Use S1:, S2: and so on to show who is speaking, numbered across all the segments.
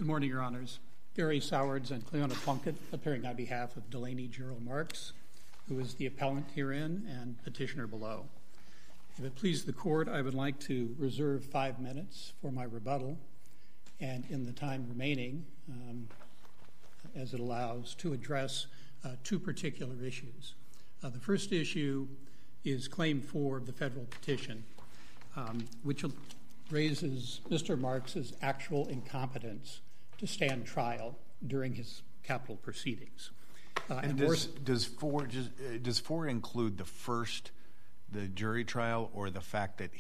S1: Good morning, Your Honors. Gary Sowards and Cleona Plunkett appearing on behalf of Delaney Gerald Marks, who is the appellant herein and petitioner below. If it pleases the court, I would like to reserve 5 minutes for my rebuttal, and in the time remaining, as it allows, to address two particular issues. The first issue is Claim 4 of the federal petition, which raises Mr. Marks's actual incompetence to stand trial during his capital proceedings.
S2: And does 4 include the jury trial, or the fact that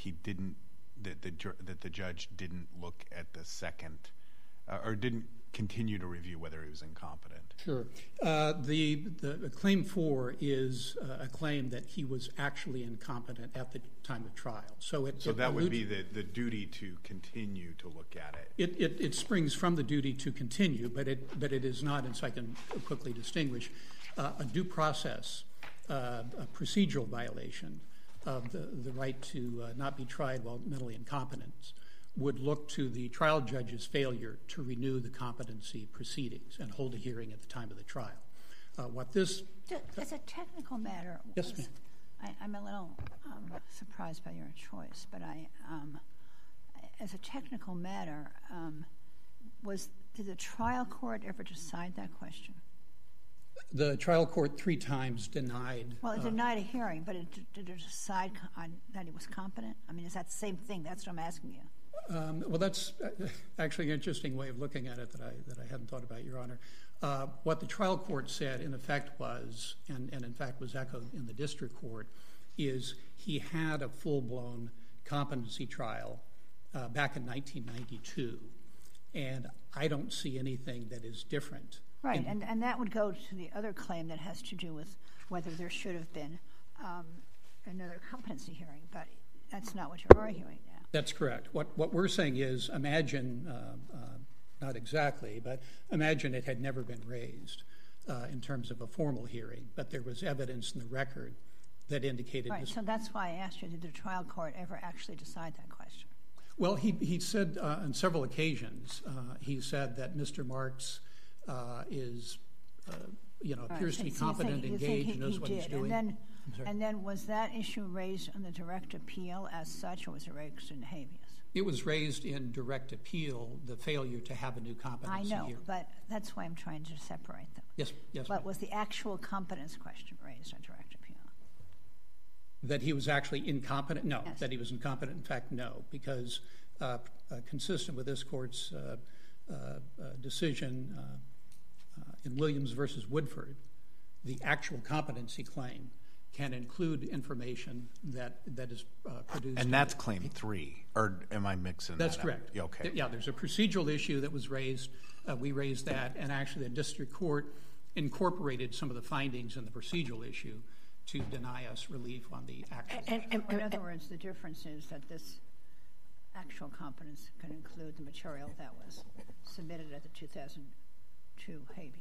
S2: that the judge didn't look at the second, or didn't continue to review whether he was incompetent?
S1: Sure. The Claim 4 is a claim that he was actually incompetent at the time of trial. So that
S2: would be the duty to continue to look at it.
S1: It springs from the duty to continue, but it is not, and so I can quickly distinguish, a due process, a procedural violation of the right to not be tried while mentally incompetent would look to the trial judge's failure to renew the competency proceedings and hold a hearing at the time of the trial.
S3: As a technical matter,
S1: yes, ma'am.
S3: I'm a little surprised by your choice, but as a technical matter, did the trial court ever decide that question?
S1: The trial court 3 times denied.
S3: Well, it denied a hearing, but did it decide that he was competent? I mean, is that the same thing? That's what I'm asking you.
S1: Well, that's actually an interesting way of looking at it that I hadn't thought about, Your Honor. What the trial court said, in effect, was, and in fact was echoed in the district court, is he had a full-blown competency trial back in 1992, and I don't see anything that is different.
S3: Right, and that would go to the other claim that has to do with whether there should have been another competency hearing, but that's not what you're arguing now.
S1: That's correct. What we're saying is, imagine, not exactly, but imagine it had never been raised in terms of a formal hearing, but there was evidence in the record that indicated...
S3: Right, so that's why I asked you, did the trial court ever actually decide that question?
S1: Well, he said on several occasions, he said that Mr. Marks is, appears to be competent, engaged, knows what he's doing.
S3: And then was that issue raised on the direct appeal as such, or was it raised in habeas?
S1: It was raised in direct appeal, the failure to have a new competency hearing.
S3: I know, but that's why I'm trying to separate them.
S1: Yes.
S3: But was the actual competence question raised on direct appeal?
S1: That he was actually incompetent? No.
S3: Yes.
S1: That he was incompetent? In fact, no, because consistent with this court's decision in Williams versus Woodford, the actual competency claim can include information that is produced.
S2: And that's Claim 3, or am I mixing that up?
S1: That's correct.
S2: Okay.
S1: Yeah, there's a procedural issue that was raised. We raised that, and actually the district court incorporated some of the findings in the procedural issue to deny us relief on the actual.
S3: In other words, the difference is that this actual competence can include the material that was submitted at the 2002 habeas.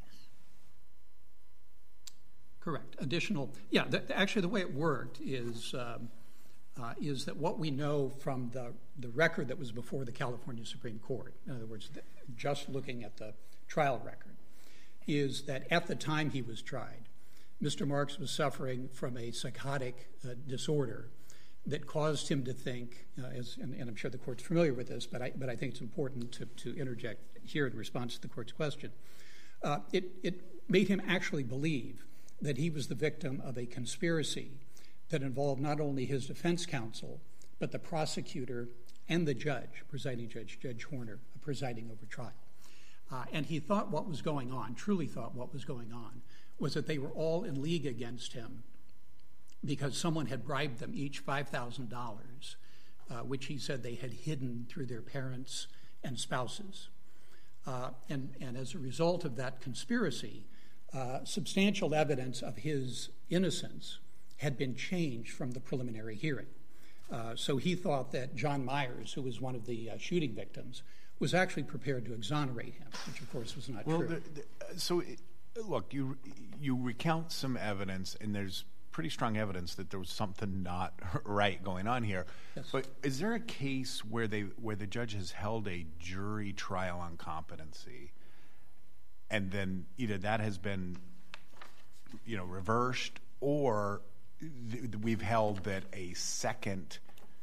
S1: Correct. Actually, the way it worked is that what we know from the record that was before the California Supreme Court, in other words, just looking at the trial record, is that at the time he was tried, Mr. Marks was suffering from a psychotic disorder that caused him to think, and I'm sure the court's familiar with this, but I think it's important to interject here in response to the court's question. It made him actually believe that he was the victim of a conspiracy that involved not only his defense counsel, but the prosecutor and the judge, presiding judge, Judge Horner, presiding over trial. And he thought what was going on, truly thought what was going on, was that they were all in league against him because someone had bribed them each $5,000, which he said they had hidden through their parents and spouses. And as a result of that conspiracy, substantial evidence of his innocence had been changed from the preliminary hearing. So he thought that John Myers, who was one of the shooting victims, was actually prepared to exonerate him, which of course was not true.
S2: Look, you recount some evidence, and there's pretty strong evidence that there was something not right going on here.
S1: Yes.
S2: But is there a case where the judge has held a jury trial on competency, and then either that has been, reversed, or we've held that a second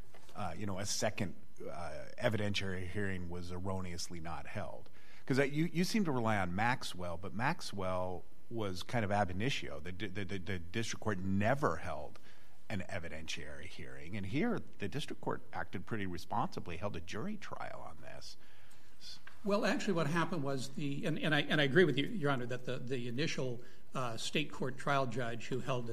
S2: evidentiary hearing was erroneously not held? Because you seem to rely on Maxwell, but Maxwell was kind of ab initio. The district court never held an evidentiary hearing, and here the district court acted pretty responsibly, held a jury trial on this.
S1: Well, actually, what happened was and I agree with you, Your Honor, that the initial state court trial judge who held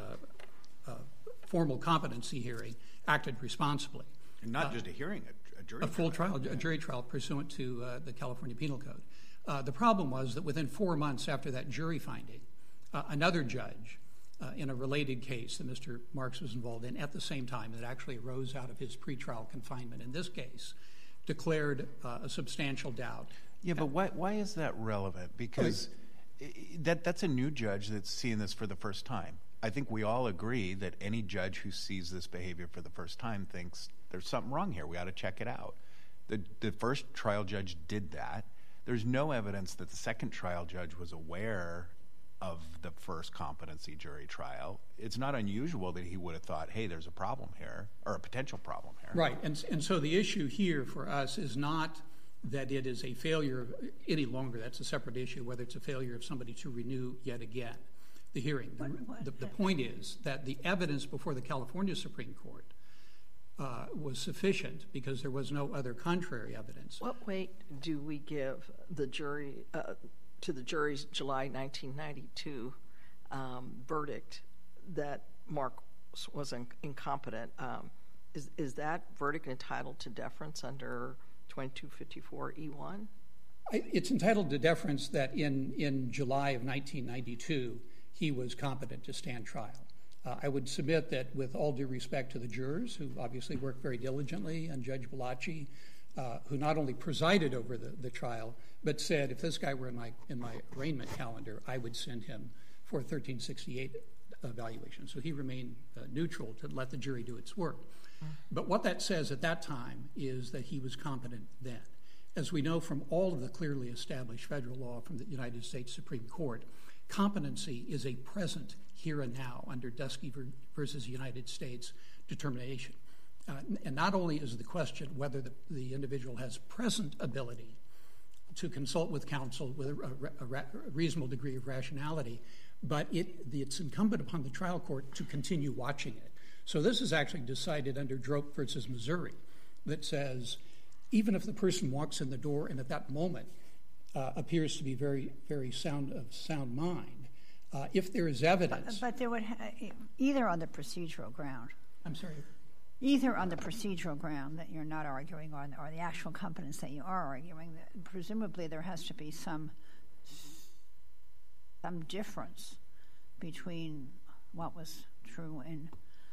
S1: a formal competency hearing acted responsibly.
S2: And not just a hearing, a jury trial.
S1: A full trial, a jury trial pursuant to the California Penal Code. The problem was that within 4 months after that jury finding, another judge in a related case that Mr. Marks was involved in at the same time, that actually arose out of his pretrial confinement in this case, declared a substantial doubt.
S2: Yeah, but why is that relevant? Because that's a new judge that's seeing this for the first time. I think we all agree that any judge who sees this behavior for the first time thinks there's something wrong here. We ought to check it out. The first trial judge did that. There's no evidence that the second trial judge was aware of the first competency jury trial. It's not unusual that he would have thought, hey, there's a problem here, or a potential problem here.
S1: Right, and so the issue here for us is not that it is a failure any longer. That's a separate issue, whether it's a failure of somebody to renew yet again the hearing. The point is that the evidence before the California Supreme Court was sufficient because there was no other contrary evidence.
S4: What weight do we give the jury to the jury's July 1992 verdict that Mark was incompetent? Is that verdict entitled to deference under 2254E1?
S1: It's entitled to deference that in July of 1992 he was competent to stand trial. I would submit that with all due respect to the jurors, who obviously worked very diligently, and Judge Bellacci, who not only presided over the trial, but said if this guy were in my arraignment calendar, I would send him for a 1368 evaluation. So he remained neutral to let the jury do its work. But what that says at that time is that he was competent then. As we know from all of the clearly established federal law from the United States Supreme Court, competency is a present here and now under Dusky versus United States determination. And not only is the question whether the individual has present ability to consult with counsel with a reasonable degree of rationality, but it's incumbent upon the trial court to continue watching it. So this is actually decided under Drope versus Missouri that says even if the person walks in the door and at that moment appears to be very, very sound mind, if there is evidence...
S3: But there would either on the procedural ground...
S1: I'm sorry?
S3: Either on the procedural ground that you're not arguing on or the actual competence that you are arguing, presumably there has to be some difference between what was true in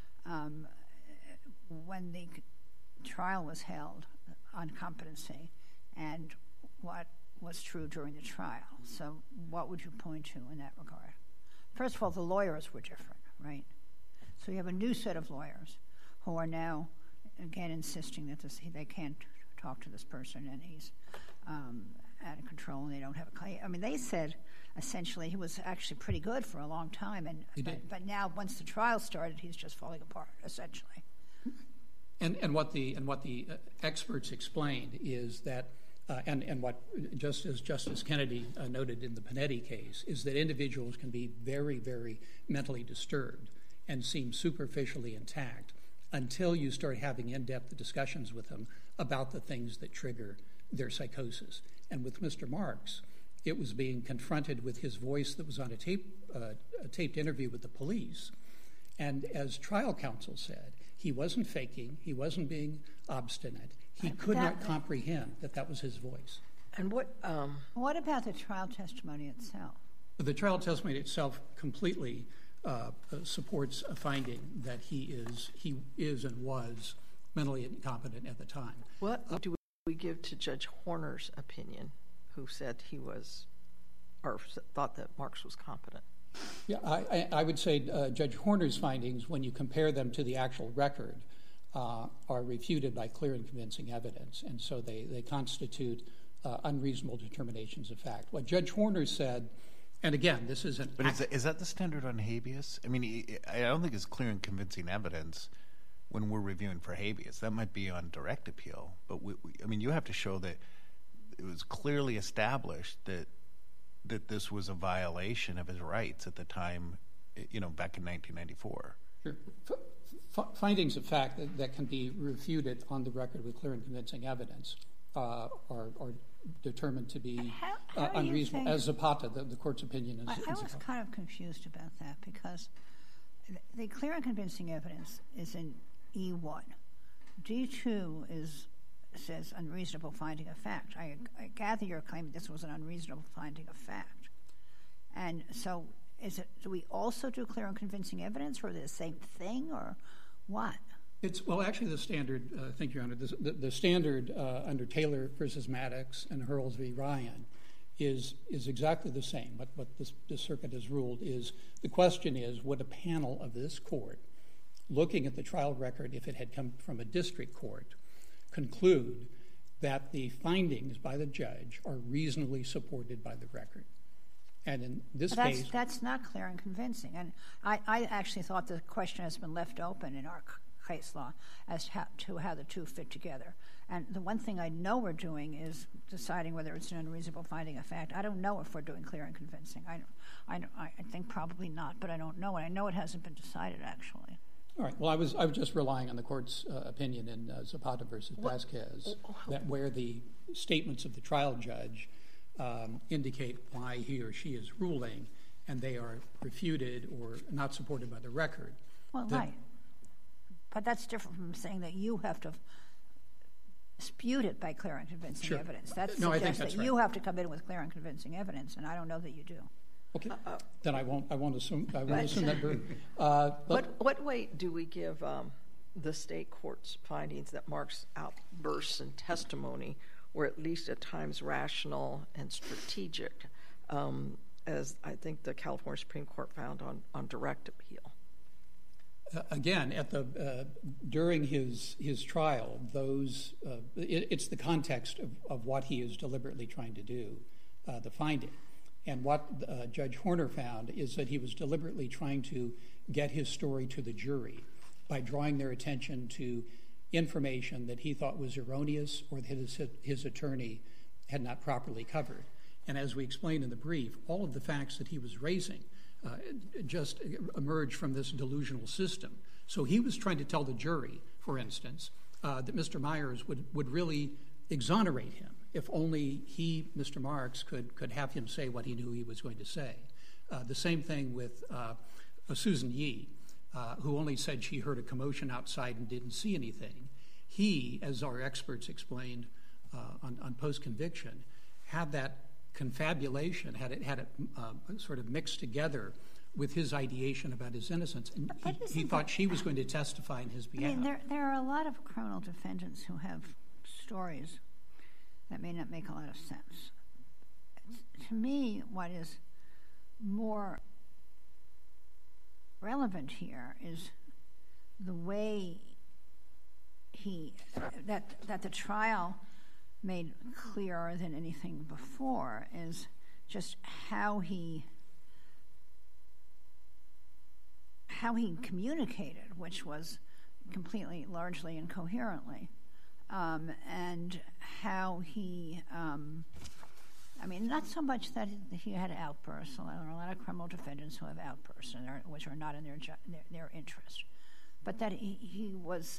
S3: when the trial was held on competency and what was true during the trial. So what would you point to in that regard? First of all, the lawyers were different, right? So you have a new set of lawyers who are now, again, insisting that they can't talk to this person and he's out of control and they don't have a claim. I mean, they said essentially he was actually pretty good for a long time, but now once the trial started, he's just falling apart, essentially.
S1: And what the experts explained is that, and what just as Justice Kennedy noted in the Panetti case, is that individuals can be very, very mentally disturbed and seem superficially intact until you start having in-depth discussions with them about the things that trigger their psychosis. And with Mr. Marks, it was being confronted with his voice that was on a taped interview with the police. And as trial counsel said, he wasn't faking, he wasn't being obstinate. He could not comprehend that was his voice.
S4: And
S3: what about the trial testimony itself?
S1: The trial testimony itself completely supports a finding that he is and was mentally incompetent at the time.
S4: What do we give to Judge Horner's opinion, who said he was, or thought that Marks was competent?
S1: Yeah, I would say Judge Horner's findings, when you compare them to the actual record, are refuted by clear and convincing evidence, and so they constitute unreasonable determinations of fact. What Judge Horner said, and again, this is an...
S2: But is that the standard on habeas? I mean, I don't think it's clear and convincing evidence when we're reviewing for habeas. That might be on direct appeal, but I mean, you have to show that it was clearly established that this was a violation of his rights at the time, back in 1994.
S1: Sure. Findings of fact that can be refuted on the record with clear and convincing evidence are determined to be unreasonable. As Zapata, the court's opinion is...
S3: I was kind of confused about that because the clear and convincing evidence is in E1. D2 says unreasonable finding of fact. I gather your claim this was an unreasonable finding of fact. And so do we also do clear and convincing evidence, or the same thing, or what?
S1: Well, actually, the standard, thank you, Your Honor, the standard under Taylor versus Maddox and Hurls v. Ryan is exactly the same. What the circuit has ruled is, the question is, would a panel of this court, looking at the trial record if it had come from a district court, conclude that the findings by the judge are reasonably supported by the record? And in this case...
S3: That's not clear and convincing. And I actually thought the question has been left open in our case law as to how the two fit together. And the one thing I know we're doing is deciding whether it's an unreasonable finding of fact. I don't know if we're doing clear and convincing. I think probably not, but I don't know. And I know it hasn't been decided, actually.
S1: All right. Well, I was just relying on the court's opinion in Zapata versus Vasquez, that where the statements of the trial judge indicate why he or she is ruling, and they are refuted or not supported by the record.
S3: Well, right. But that's different from saying that you have to dispute it by clear and convincing evidence. That suggests that you have to come in with clear and convincing evidence, and I don't know that you do.
S1: Okay. Then I won't assume that burden.
S4: What weight do we give the state court's findings that Mark's outbursts and testimony were at least at times rational and strategic, as I think the California Supreme Court found on direct appeal?
S1: Again, during his trial, it's the context of what he is deliberately trying to do, the finding. And what Judge Horner found is that he was deliberately trying to get his story to the jury by drawing their attention to information that he thought was erroneous or that his attorney had not properly covered. And as we explained in the brief, all of the facts that he was raising just emerged from this delusional system. So he was trying to tell the jury, for instance, that Mr. Myers would really exonerate him if only he, Mr. Marks, could have him say what he knew he was going to say. The same thing with Susan Yee, who only said she heard a commotion outside and didn't see anything. He, as our experts explained on post-conviction, had that confabulation, had it sort of mixed together with his ideation about his innocence. And he thought she was going to testify in his behalf.
S3: I mean, there are a lot of criminal defendants who have stories that may not make a lot of sense. To me, what is more relevant here is the way that the trial made clearer than anything before is just how he communicated, which was completely, largely incoherently, and how he, not so much that he had outbursts. There are a lot of criminal defendants who have outbursts, which are not in their interest, but that he was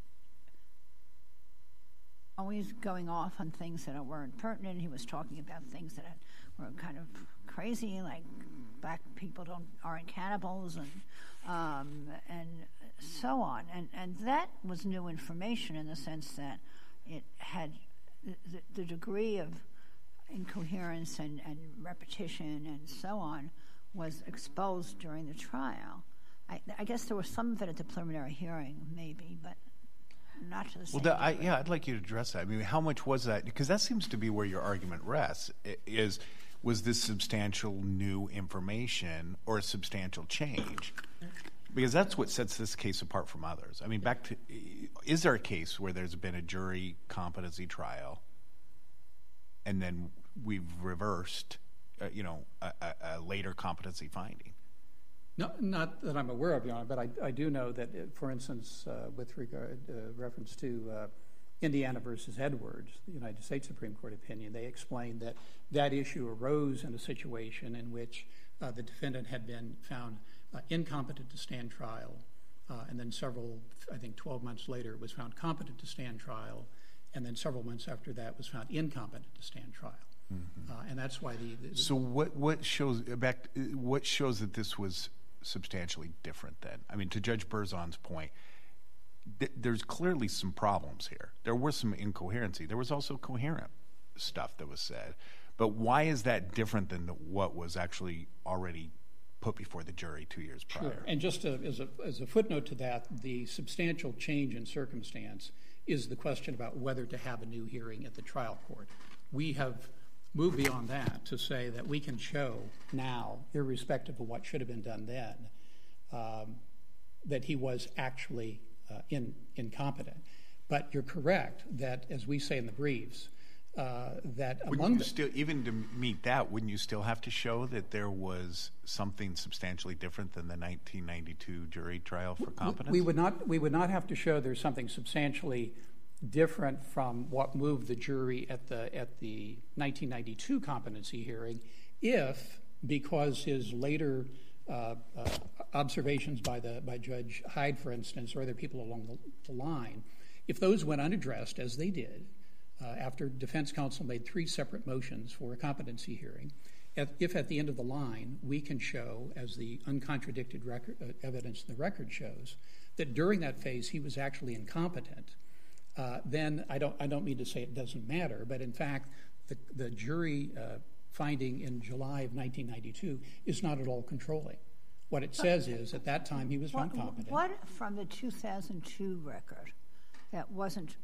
S3: always going off on things that weren't pertinent. He was talking about things that were kind of crazy, like black people aren't cannibals, and so on. And that was new information in the sense that it had the degree of incoherence and repetition and so on was exposed during the trial. I guess there was some of it at the preliminary hearing, maybe, but not to the same degree.
S2: I'd like you to address that. I mean, how much was that? Because that seems to be where your argument rests, is was this substantial new information or a substantial change? Because that's what sets this case apart from others. I mean, is there a case where there's been a jury competency trial and then we've reversed, a later competency finding?
S1: No, not that I'm aware of, Your Honor, but I do know that, for instance, with reference to Indiana versus Edwards, the United States Supreme Court opinion, they explained that that issue arose in a situation in which the defendant had been found incompetent to stand trial, and then 12 months later, was found competent to stand trial, and then several months after that was found incompetent to stand trial. Mm-hmm. And that's why
S2: So what shows that this was substantially different then? I mean, to Judge Berzon's point, there's clearly some problems here. There was some incoherency. There was also coherent stuff that was said. But why is that different than what was actually already put before the jury 2 years prior?
S1: Sure. And just as a footnote to that, the substantial change in circumstance is the question about whether to have a new hearing at the trial court. We have moved beyond that to say that we can show now, irrespective of what should have been done then, that he was actually incompetent. But you're correct that, as we say in the briefs, that
S2: even to meet that, wouldn't you still have to show that there was something substantially different than the 1992 jury trial for competence?
S1: We would not have to show there's something substantially different from what moved the jury at the 1992 competency hearing, if, because his later observations by Judge Hyde, for instance, or other people along the line, if those went unaddressed, as they did, after defense counsel made 3 separate motions for a competency hearing, if at the end of the line we can show, as the uncontradicted evidence in the record shows, that during that phase he was actually incompetent, then I don't mean to say it doesn't matter, but in fact the jury finding in July of 1992 is not at all controlling. What it says is at that time he was found competent.
S3: What from the 2002 record that wasn't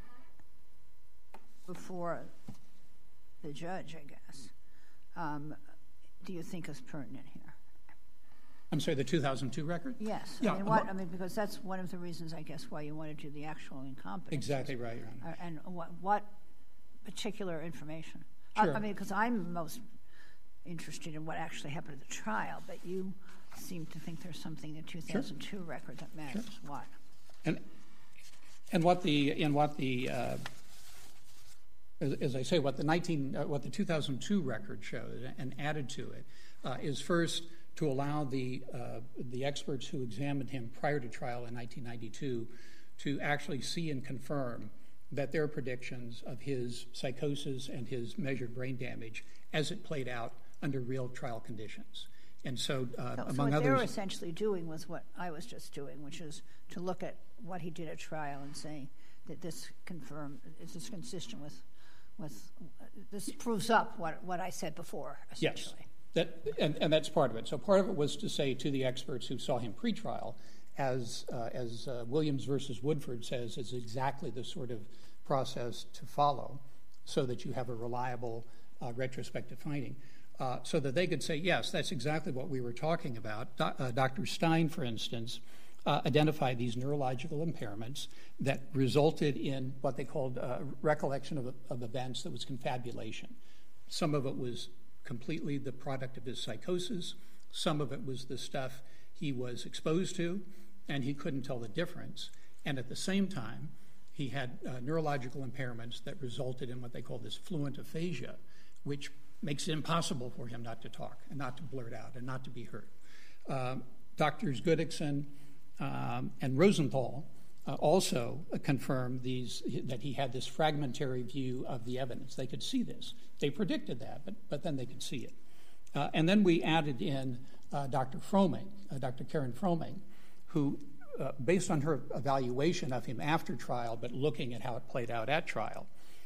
S3: before the judge, I guess, do you think is pertinent here?
S1: I'm sorry, the 2002 record?
S3: Yes.
S1: Yeah,
S3: I mean, because that's one of the reasons, I guess, why you want to do the actual incompetence.
S1: Exactly right, Your Honor.
S3: And what particular information?
S1: Sure.
S3: I mean, because I'm most interested in what actually happened at the trial, but you seem to think there's something in the 2002 record that matters. Sure. What?
S1: And what the as I say, what the 2002 record showed and added to it is first to allow the experts who examined him prior to trial in 1992 to actually see and confirm that their predictions of his psychosis and his measured brain damage as it played out under real trial conditions. And so among
S3: what
S1: others...
S3: they were essentially doing was what I was just doing, which is to look at what he did at trial and say that this is consistent with this proves up what I said before, essentially.
S1: Yes, and that's part of it. So part of it was to say to the experts who saw him pre-trial, as Williams versus Woodford says, is exactly the sort of process to follow so that you have a reliable retrospective finding. So that they could say, yes, that's exactly what we were talking about. Dr. Stein, for instance, identified these neurological impairments that resulted in what they called recollection of events that was confabulation. Some of it was completely the product of his psychosis. Some of it was the stuff he was exposed to, and he couldn't tell the difference. And at the same time, he had neurological impairments that resulted in what they call this fluent aphasia, which makes it impossible for him not to talk and not to blurt out and not to be heard. Doctors Goodixson and Rosenthal also confirmed that he had this fragmentary view of the evidence. They could see this. They predicted that, but then they could see it. And then we added in Dr. Fromming, Dr. Karen Fromming, who, based on her evaluation of him after trial, but looking at how it played out at trial,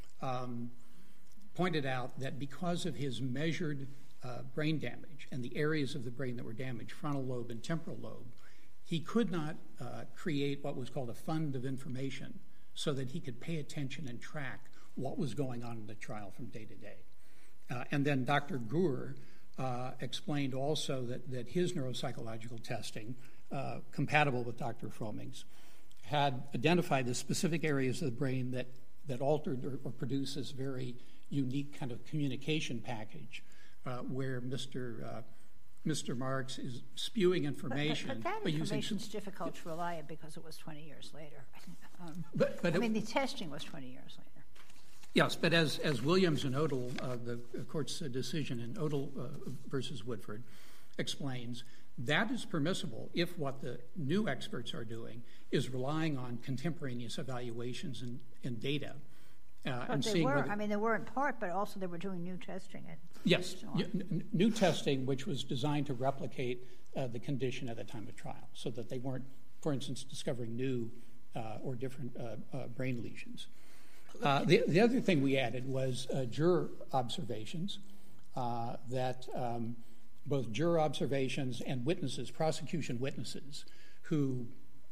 S1: pointed out that because of his measured brain damage and the areas of the brain that were damaged, frontal lobe and temporal lobe, he could not create what was called a fund of information so that he could pay attention and track what was going on in the trial from day to day. And then Dr. Gruer explained also that his neuropsychological testing, compatible with Dr. Froming's, had identified the specific areas of the brain that altered or produced this very unique kind of communication package where Mr. Marks is spewing information.
S3: But that information is difficult to rely on because it was 20 years later. The testing was 20 years later.
S1: Yes, but as Williams and Odell, the court's decision in Odell versus Woodford, explains, that is permissible if what the new experts are doing is relying on contemporaneous evaluations and data.
S3: But they were in part, but also they were doing new testing.
S1: Yes, new testing which was designed to replicate the condition at the time of trial, so that they weren't, for instance, discovering new or different brain lesions. The other thing we added was juror observations, that both juror observations and witnesses, prosecution witnesses, who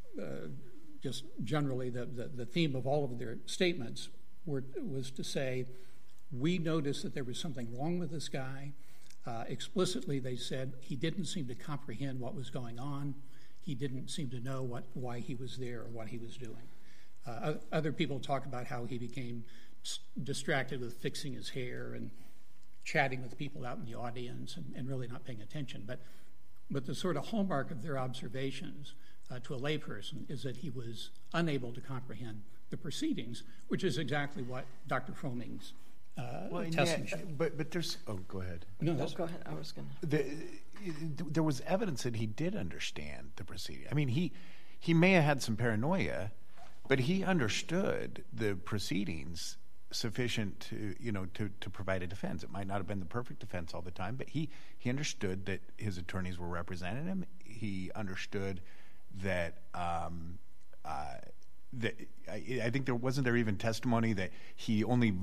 S1: just generally the theme of all of their statements was to say, we noticed that there was something wrong with this guy. Explicitly, they said he didn't seem to comprehend what was going on. He didn't seem to know why he was there or what he was doing. Other people talk about how he became distracted with fixing his hair and chatting with people out in the audience and really not paying attention. But the sort of hallmark of their observations to a layperson is that he was unable to comprehend the proceedings, which is exactly what Dr. Froming's testing showed.
S2: But there's... Oh, go ahead.
S4: No, go ahead. I was going to...
S2: There was evidence that he did understand the proceeding. I mean, he may have had some paranoia, but he understood the proceedings sufficient to provide a defense. It might not have been the perfect defense all the time, but he understood that his attorneys were representing him. He understood that I think there even testimony that he only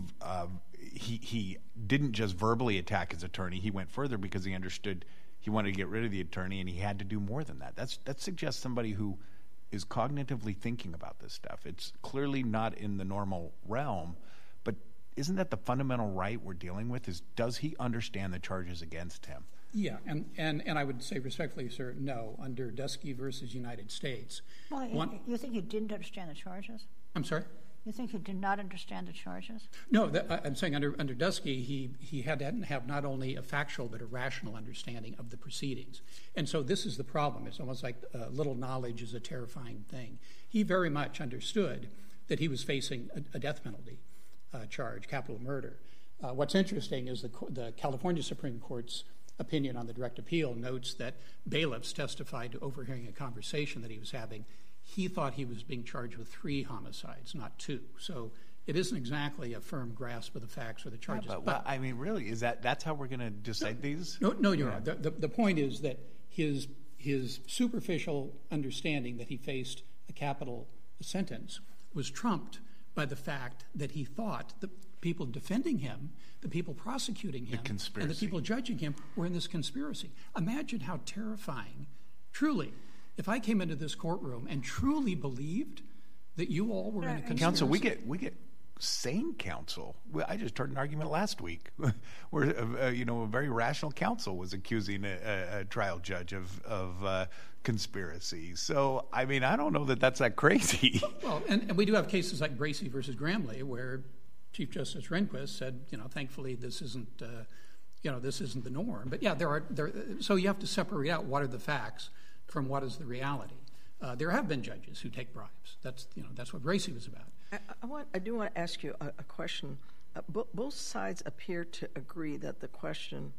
S2: he didn't just verbally attack his attorney. He went further because he understood he wanted to get rid of the attorney, and he had to do more than that. That suggests somebody who is cognitively thinking about this stuff. It's clearly not in the normal realm, but isn't that the fundamental right we're dealing with? Does he understand the charges against him?
S1: Yeah, and I would say respectfully, sir, no, under Dusky versus United States.
S3: Well, you think he didn't understand the charges?
S1: I'm sorry?
S3: You think he did not understand the charges?
S1: No, I'm saying under Dusky, he had to have not only a factual but a rational understanding of the proceedings. And so this is the problem. It's almost like little knowledge is a terrifying thing. He very much understood that he was facing a death penalty charge, capital murder. What's interesting is the California Supreme Court's opinion on the direct appeal notes that bailiffs testified to overhearing a conversation that he was having. He thought he was being charged with 3 homicides, not 2. So it isn't exactly a firm grasp of the facts or the charges.
S2: But I mean, really, that's how we're going to decide these?
S1: No, you're right. The point is that his superficial understanding that he faced a capital sentence was trumped by the fact that he thought the people defending him, the people prosecuting him, and the people judging him were in this conspiracy. Imagine how terrifying, truly, if I came into this courtroom and truly believed that you all were in a conspiracy.
S2: Counsel, we get sane counsel. I just heard an argument last week where a very rational counsel was accusing a trial judge of conspiracy. So, I mean, I don't know that that's that crazy.
S1: Well, and we do have cases like Bracey versus Gramley where Chief Justice Rehnquist said, thankfully this isn't the norm. But yeah, so you have to separate out what are the facts from what is the reality. There have been judges who take bribes. That's what Bracey was about.
S4: I do want to ask you a question. Both sides appear to agree that the question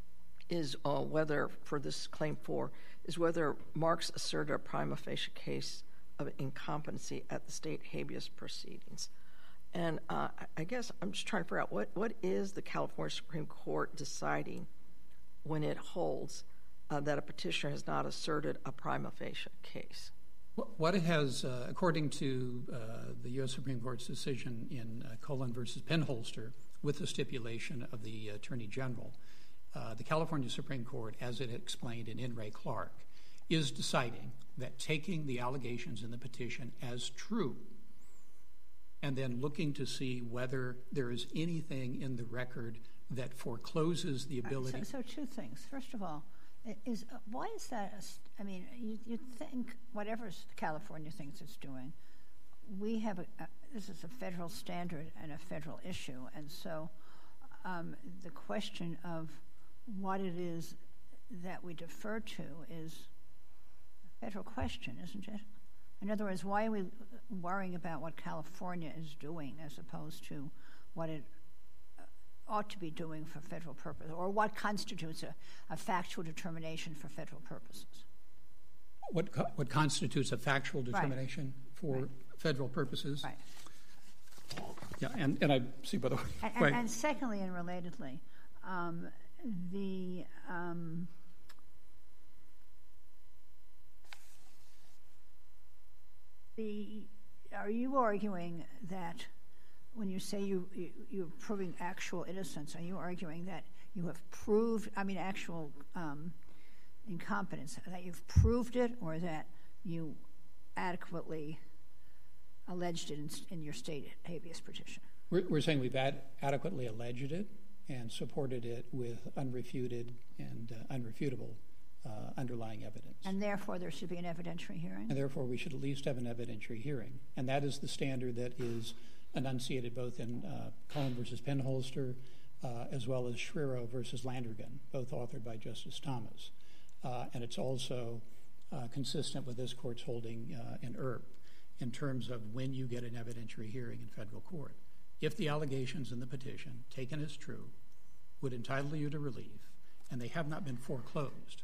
S4: is whether, for this claim 4, is whether Marks asserted a prima facie case of incompetency at the state habeas proceedings. And I guess I'm just trying to figure out what is the California Supreme Court deciding when it holds that a petitioner has not asserted a prima facie case?
S1: What it has, according to the U.S. Supreme Court's decision in Colon versus Penholster, with the stipulation of the Attorney General, the California Supreme Court, as it explained in Ray Clark, is deciding that taking the allegations in the petition as true and then looking to see whether there is anything in the record that forecloses the ability.
S3: So two things. First of all, why is that? I mean, you think whatever California thinks it's doing, we have this is a federal standard and a federal issue, and so the question of what it is that we defer to is a federal question, isn't it? In other words, why are we worrying about what California is doing as opposed to what it ought to be doing for federal purpose, or what constitutes a factual determination for federal purposes?
S1: What constitutes a factual determination for federal purposes?
S3: Right.
S1: Yeah, and I see, by the way.
S3: And secondly, and relatedly, are you arguing that when you say you're proving actual innocence, are you arguing that you have proved, actual incompetence, that you've proved it, or that you adequately alleged it in your state habeas petition?
S1: We're saying we've adequately alleged it and supported it with unrefuted and unrefutable underlying evidence.
S3: And therefore there should be an evidentiary hearing?
S1: And therefore we should at least have an evidentiary hearing. And that is the standard that is enunciated both in Cullen versus Penholster as well as Schreiro versus Landrigan, both authored by Justice Thomas. And it's also consistent with this court's holding in Earp in terms of when you get an evidentiary hearing in federal court. If the allegations in the petition, taken as true, would entitle you to relief, and they have not been foreclosed,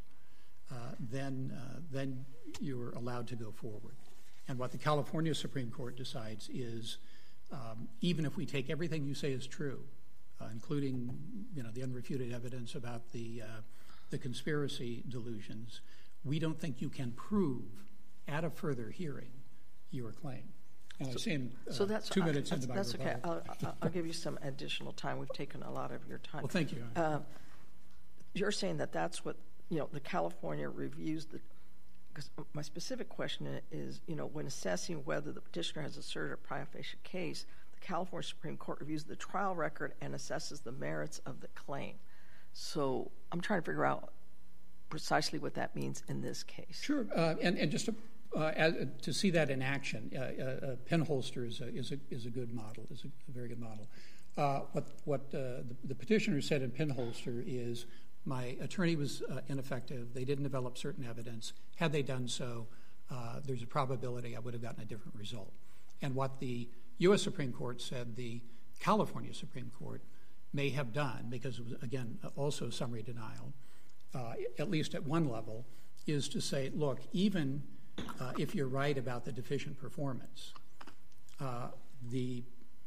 S1: then you're allowed to go forward. And what the California Supreme Court decides is, even if we take everything you say is true, including the unrefuted evidence about the conspiracy delusions, we don't think you can prove at a further hearing your claim. And I've seen
S4: so that's
S1: 2 minutes into my
S4: That's okay.
S1: rebuttal.
S4: I'll give you some additional time. We've taken a lot of your time.
S1: Well, thank you.
S4: You're saying that that's what, the California reviews because my specific question is, when assessing whether the petitioner has asserted a prima facie case, the California Supreme Court reviews the trial record and assesses the merits of the claim. So I'm trying to figure out precisely what that means in this case.
S1: Sure. And just to see that in action, Penholster is a good model, is a very good model. What the petitioner said in Penholster is, my attorney was ineffective. They didn't develop certain evidence. Had they done so, there's a probability I would have gotten a different result. And what the U.S. Supreme Court said the California Supreme Court may have done, because it was, again, also summary denial, at least at one level, is to say, look, even if you're right about the deficient performance, the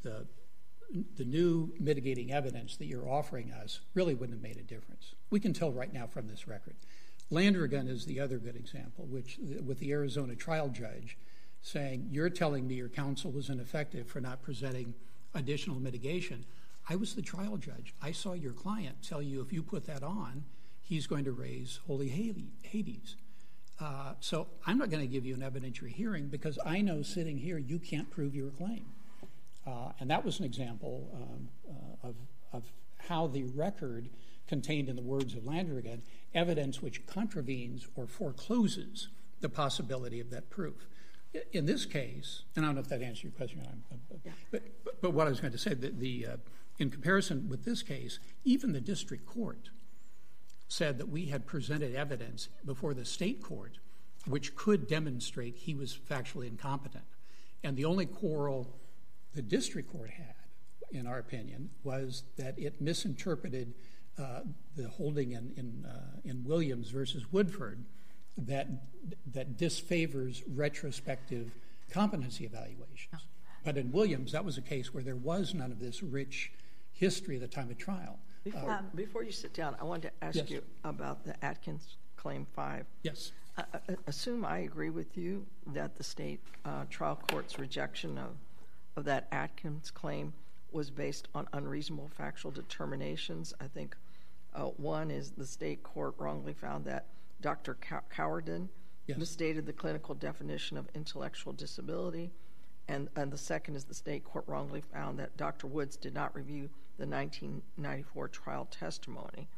S1: new mitigating evidence that you're offering us really wouldn't have made a difference. We can tell right now from this record. Landrigan is the other good example, which with the Arizona trial judge saying, you're telling me your counsel was ineffective for not presenting additional mitigation. I was the trial judge. I saw your client tell you if you put that on, he's going to raise holy Hades. So I'm not going to give you an evidentiary hearing because I know sitting here you can't prove your claim. And that was an example of how the record contained in the words of Landrigan evidence which contravenes or forecloses the possibility of that proof. In this case, and I don't know if that answers your question, but what I was going to say, in comparison with this case, even the district court said that we had presented evidence before the state court which could demonstrate he was factually incompetent. And the only quarrel the district court had, in our opinion, was that it misinterpreted the holding in Williams versus Woodford that disfavors retrospective competency evaluations. But in Williams, that was a case where there was none of this rich history at the time of trial.
S4: Before you sit down, I wanted to ask you about the Atkins Claim 5.
S1: Yes.
S4: Assume I agree with you that the state trial court's rejection of that Atkins claim was based on unreasonable factual determinations. I think one is the state court wrongly found that Dr. Cowardin misstated the clinical definition of intellectual disability, and the second is the state court wrongly found that Dr. Woods did not review the 1994 trial testimony.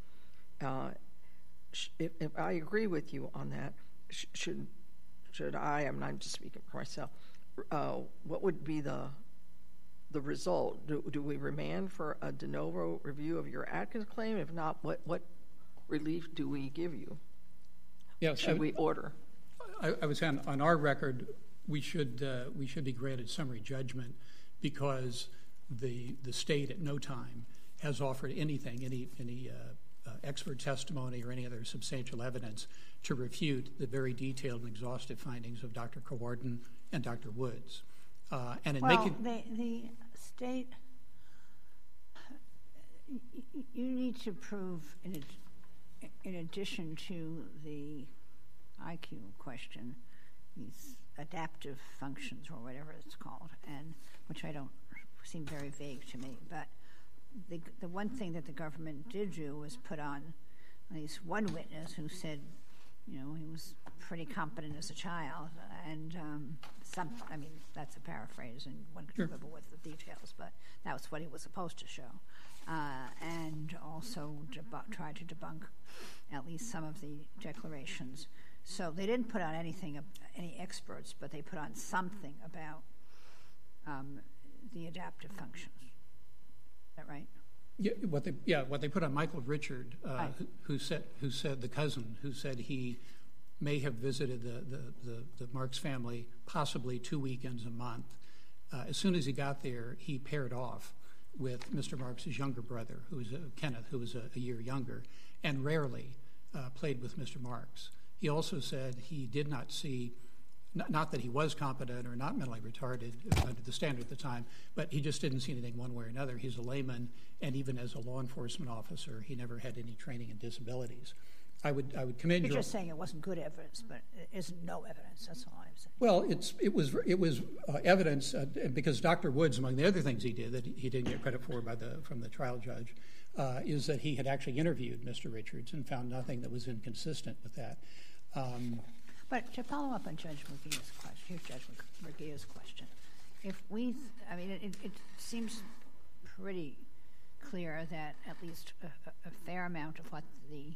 S4: If I agree with you on that, should I, I'm not just speaking for myself, what would be the result? Do we remand for a de novo review of your Atkins claim? If not, what relief do we give you?
S1: Yes,
S4: should we order?
S1: I would say on our record, we should be granted summary judgment because the state at no time has offered anything, any expert testimony or any other substantial evidence to refute the very detailed and exhaustive findings of Dr. Cowarden and Dr. Woods.
S3: The state, you need to prove, in addition to the IQ question, these adaptive functions or whatever it's called, and which I don't seem very vague to me. But the one thing that the government did do was put on at least one witness who said, he was pretty competent as a child, and that's a paraphrase, and one can quibble with the details, but that was what he was supposed to show, and also try to debunk at least some of the declarations. So they didn't put on any experts, but they put on something about the adaptive functions. Is that right?
S1: Yeah, what they put on Michael Richard, who said the cousin, who said he may have visited the Marks family possibly 2 weekends a month. As soon as he got there, he paired off with Mr. Marks' younger brother, Kenneth, who was a year younger, and rarely played with Mr. Marks. He also said he did not see, not that he was competent or not mentally retarded under the standard at the time, but he just didn't see anything one way or another. He's a layman, and even as a law enforcement officer, he never had any training in disabilities. I would commend you.
S3: You're just saying it wasn't good evidence, but it isn't no evidence. That's all I'm saying.
S1: Well, it was evidence because Dr. Woods, among the other things he did that he didn't get credit for from the trial judge, is that he had actually interviewed Mr. Richards and found nothing that was inconsistent with that.
S3: But to follow up on Judge Murguia's question, it seems pretty clear that at least a fair amount of what the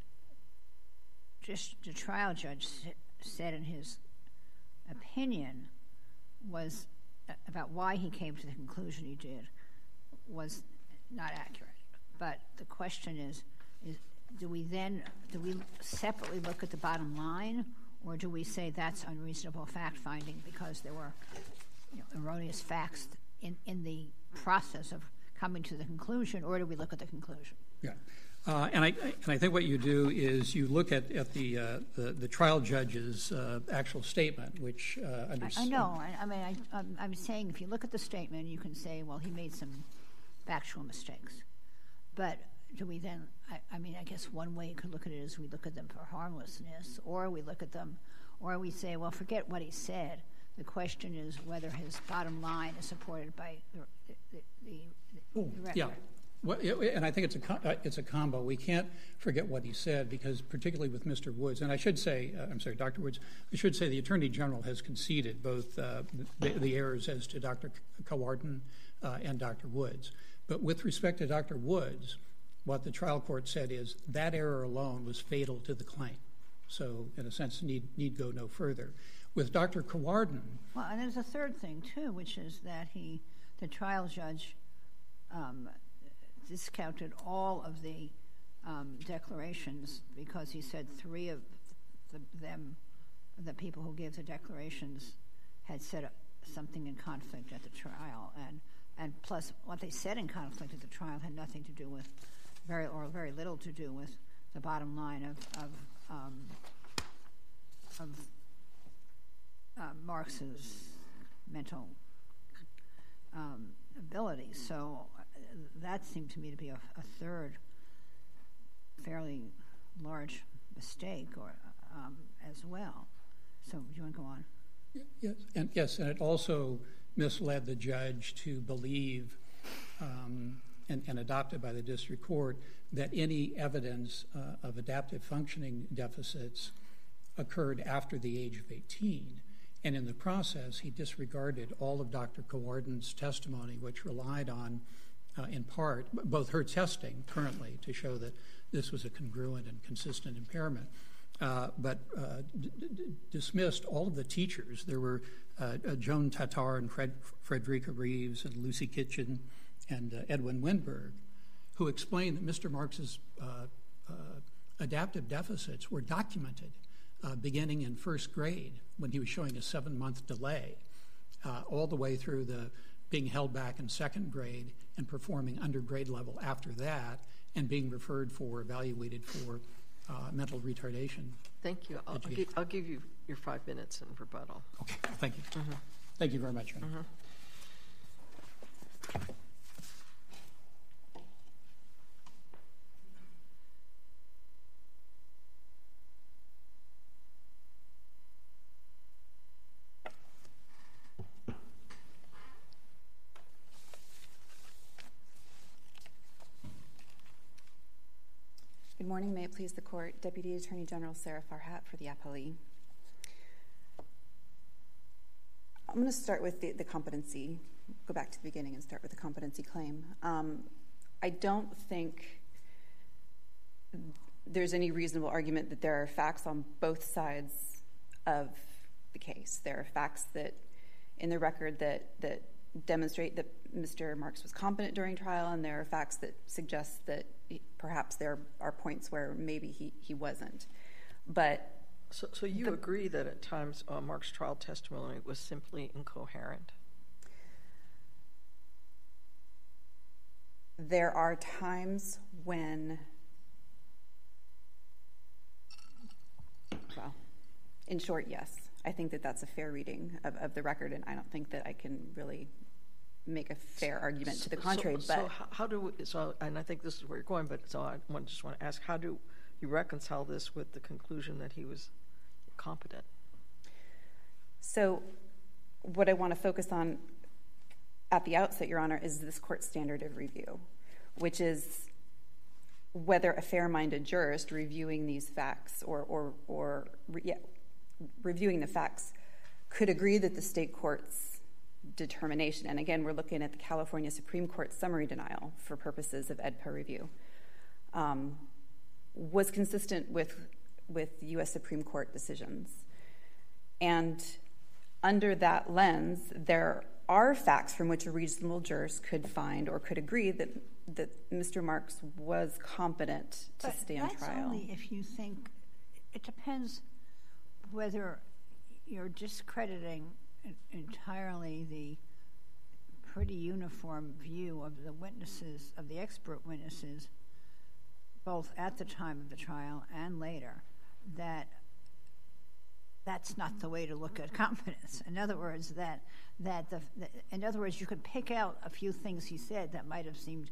S3: trial judge said in his opinion was about why he came to the conclusion he did was not accurate. But the question is do we separately look at the bottom line, or do we say that's unreasonable fact-finding because there were erroneous facts in the process of coming to the conclusion, or do we look at the conclusion?
S1: Yeah. And I think what you do is you look at the trial judge's actual statement, which
S3: I know. I'm saying if you look at the statement, you can say, well, he made some factual mistakes. But do we then, I guess one way you could look at it is we look at them for harmlessness, or we look at them, or we say, well, forget what he said. The question is whether his bottom line is supported by the record.
S1: Yeah. Well, and I think it's a combo. We can't forget what he said because particularly with Mr. Woods, and I should say, Dr. Woods, I should say the Attorney General has conceded both the errors as to Dr. Cowarden and Dr. Woods. But with respect to Dr. Woods, what the trial court said is that error alone was fatal to the claim. So, in a sense, need go no further. With Dr. Cowarden...
S3: Well, and there's a third thing, too, which is that the trial judge discounted all of the declarations because he said three of the people who gave the declarations had said something in conflict at the trial. And plus, what they said in conflict at the trial had nothing to do with, very little to do with the bottom line of Marx's mental abilities. So that seemed to me to be a third fairly large mistake as well. So do you want to go on?
S1: Yes, and it also misled the judge to believe, and adopted by the district court, that any evidence of adaptive functioning deficits occurred after the age of 18. And in the process, he disregarded all of Dr. Cowarden's testimony, which relied on in part, both her testing currently to show that this was a congruent and consistent impairment, but dismissed all of the teachers. There were Joan Tatar and Frederica Reeves and Lucy Kitchen and Edwin Winberg, who explained that Mr. Marks's adaptive deficits were documented beginning in first grade when he was showing a 7-month delay, all the way through the being held back in second grade and performing under grade level after that, and being referred for, evaluated for mental retardation.
S4: Thank you. I'll give you your 5 minutes in rebuttal.
S1: Okay, thank you. Thank you very much.
S5: Good morning. May it please the Court. Deputy Attorney General Sarah Farhat for the appellee. I'm going to start with the competency, go back to the beginning and start with the competency claim. I don't think there's any reasonable argument that there are facts on both sides of the case. There are facts that in the record that demonstrate that Mr. Marks was competent during trial, and there are facts that suggest that perhaps there are points where maybe he wasn't. But
S4: so you agree that at times Mark's trial testimony was simply incoherent?
S5: There are times when, well, in short, yes. I think that that's a fair reading of the record, and I don't think that I can really make a fair argument to the contrary.
S4: So how do we, and I think this is where you're going, but so I just want to ask, how do you reconcile this with the conclusion that he was competent?
S5: So what I want to focus on at the outset, Your Honor, is this court's standard of review, which is whether a fair-minded jurist reviewing these facts reviewing the facts could agree that the state court's determination, and again, we're looking at the California Supreme Court summary denial for purposes of EDPA review, was consistent with U.S. Supreme Court decisions. And under that lens, there are facts from which a reasonable jurist could find or could agree that Mr. Marks was competent to stand trial.
S3: That's only if you think, it depends whether you're discrediting entirely the pretty uniform view of the witnesses, of the expert witnesses, both at the time of the trial and later, that's not the way to look at competence. In other words, you could pick out a few things he said that might have seemed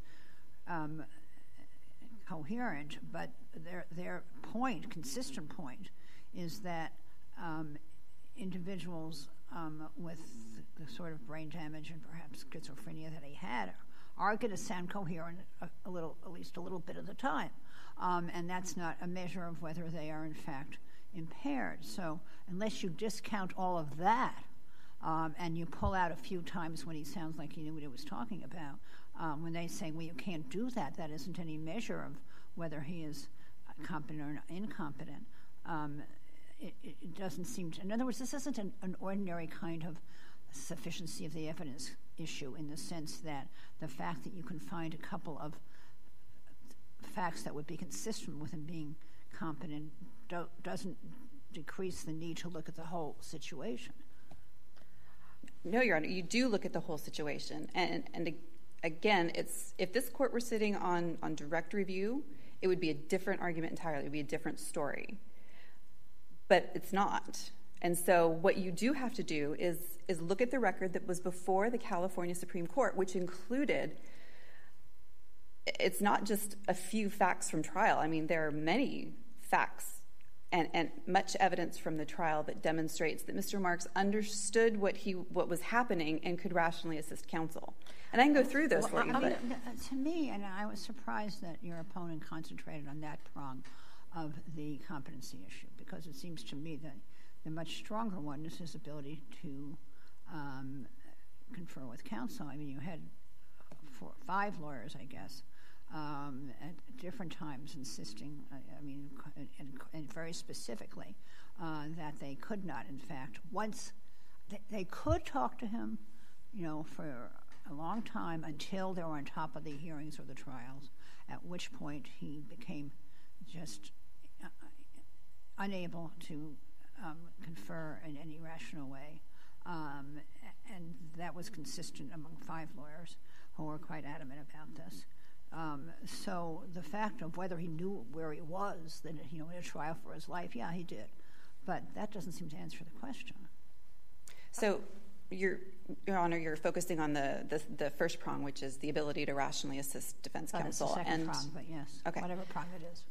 S3: coherent, but their point, consistent point, is that individuals with the sort of brain damage and perhaps schizophrenia that he had are going to sound coherent a little, at least a little bit of the time, and that's not a measure of whether they are in fact impaired. So unless you discount all of that and you pull out a few times when he sounds like he knew what he was talking about, when they say, well, you can't do that, that isn't any measure of whether he is competent or incompetent. It doesn't seem to, in other words, this isn't an ordinary kind of sufficiency of the evidence issue, in the sense that the fact that you can find a couple of facts that would be consistent with him being competent doesn't decrease the need to look at the whole situation.
S5: No, Your Honor, you do look at the whole situation. And again, if this court were sitting on direct review, it would be a different argument entirely. It would be a different story. But it's not. And so what you do have to do is look at the record that was before the California Supreme Court, which included, it's not just a few facts from trial. I mean, there are many facts and much evidence from the trial that demonstrates that Mr. Marks understood what was happening and could rationally assist counsel. And I can go through those for you.
S3: To me, and I was surprised that your opponent concentrated on that prong of the competency issue, because it seems to me that the much stronger one is his ability to confer with counsel. I mean, you had 5 lawyers, I guess, at different times insisting, and very specifically, that they could not, in fact, once they could talk to him, for a long time until they were on top of the hearings or the trials, at which point he became just unable to confer in any rational way. And that was consistent among 5 lawyers who were quite adamant about this. So the fact of whether he knew where he was, in a trial for his life, yeah, he did. But that doesn't seem to answer the question.
S5: So, Your Honor, you're focusing on the first prong, which is the ability to rationally assist defense counsel.
S3: That's the second prong, but yes,
S5: okay.
S3: Whatever prong it is.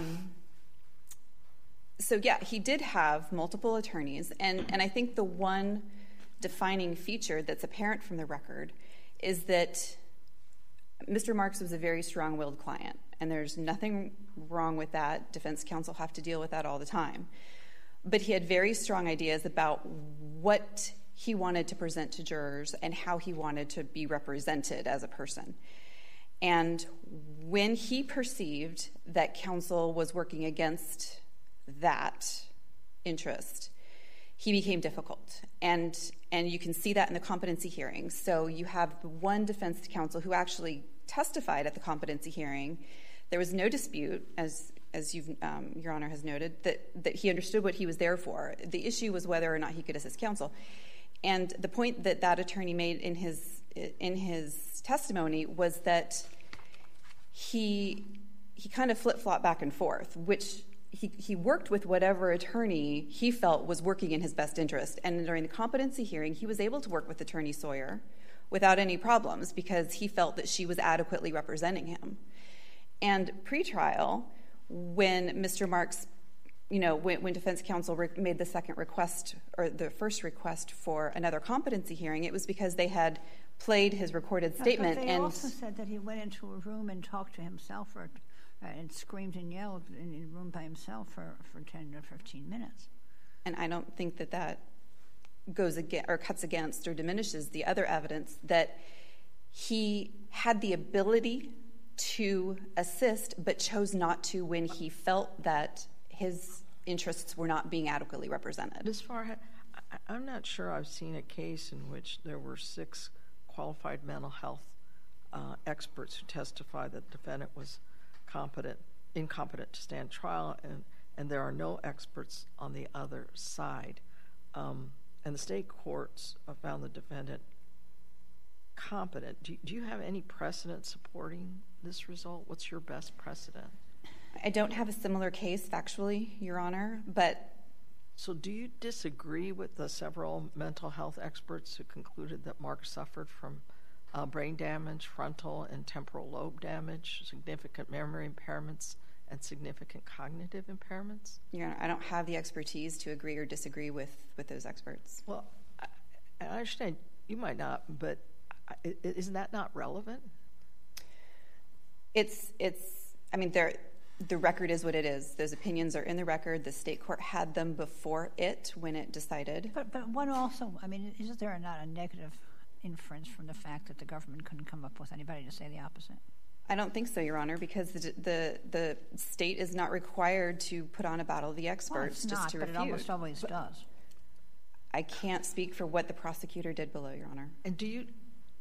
S5: So, yeah, he did have multiple attorneys, and I think the one defining feature that's apparent from the record is that Mr. Marks was a very strong-willed client, and there's nothing wrong with that. Defense counsel have to deal with that all the time. But he had very strong ideas about what he wanted to present to jurors and how he wanted to be represented as a person. And when he perceived that counsel was working against that interest, he became difficult. And you can see that in the competency hearing. So you have one defense counsel who actually testified at the competency hearing. There was no dispute, as Your Honor has noted, that he understood what he was there for. The issue was whether or not he could assist counsel. And the point that attorney made in his testimony was that he kind of flip-flopped back and forth, which he worked with whatever attorney he felt was working in his best interest. And during the competency hearing, he was able to work with Attorney Sawyer without any problems because he felt that she was adequately representing him. And pre-trial, when Mr. Marks, when defense counsel made the second request or the first request for another competency hearing, it was because they had played his recorded statement.
S3: But they also said that he went into a room and talked to himself and screamed and yelled in a room by himself for 10 or 15 minutes.
S5: And I don't think that goes against or cuts against or diminishes the other evidence that he had the ability to assist but chose not to when he felt that his interests were not being adequately represented.
S4: Ms. Farhat, I'm not sure I've seen a case in which there were 6 qualified mental health experts who testified that the defendant was incompetent to stand trial, and there are no experts on the other side. And the state courts found the defendant competent. Do you have any precedent supporting this result? What's your best precedent?
S5: I don't have a similar case factually, Your Honor, but...
S4: So do you disagree with the several mental health experts who concluded that Mark suffered from brain damage, frontal and temporal lobe damage, significant memory impairments, and significant cognitive impairments?
S5: Your Honor, I don't have the expertise to agree or disagree with those experts.
S4: Well, I understand you might not, but isn't that not relevant?
S5: The record is what it is. Those opinions are in the record. The state court had them before it when it decided.
S3: But one also, isn't there not a negative inference from the fact that the government couldn't come up with anybody to say the opposite?
S5: I don't think so, Your Honor, because the state is not required to put on a battle of the experts just to refute.
S3: But it almost always does.
S5: I can't speak for what the prosecutor did below, Your Honor.
S4: And do you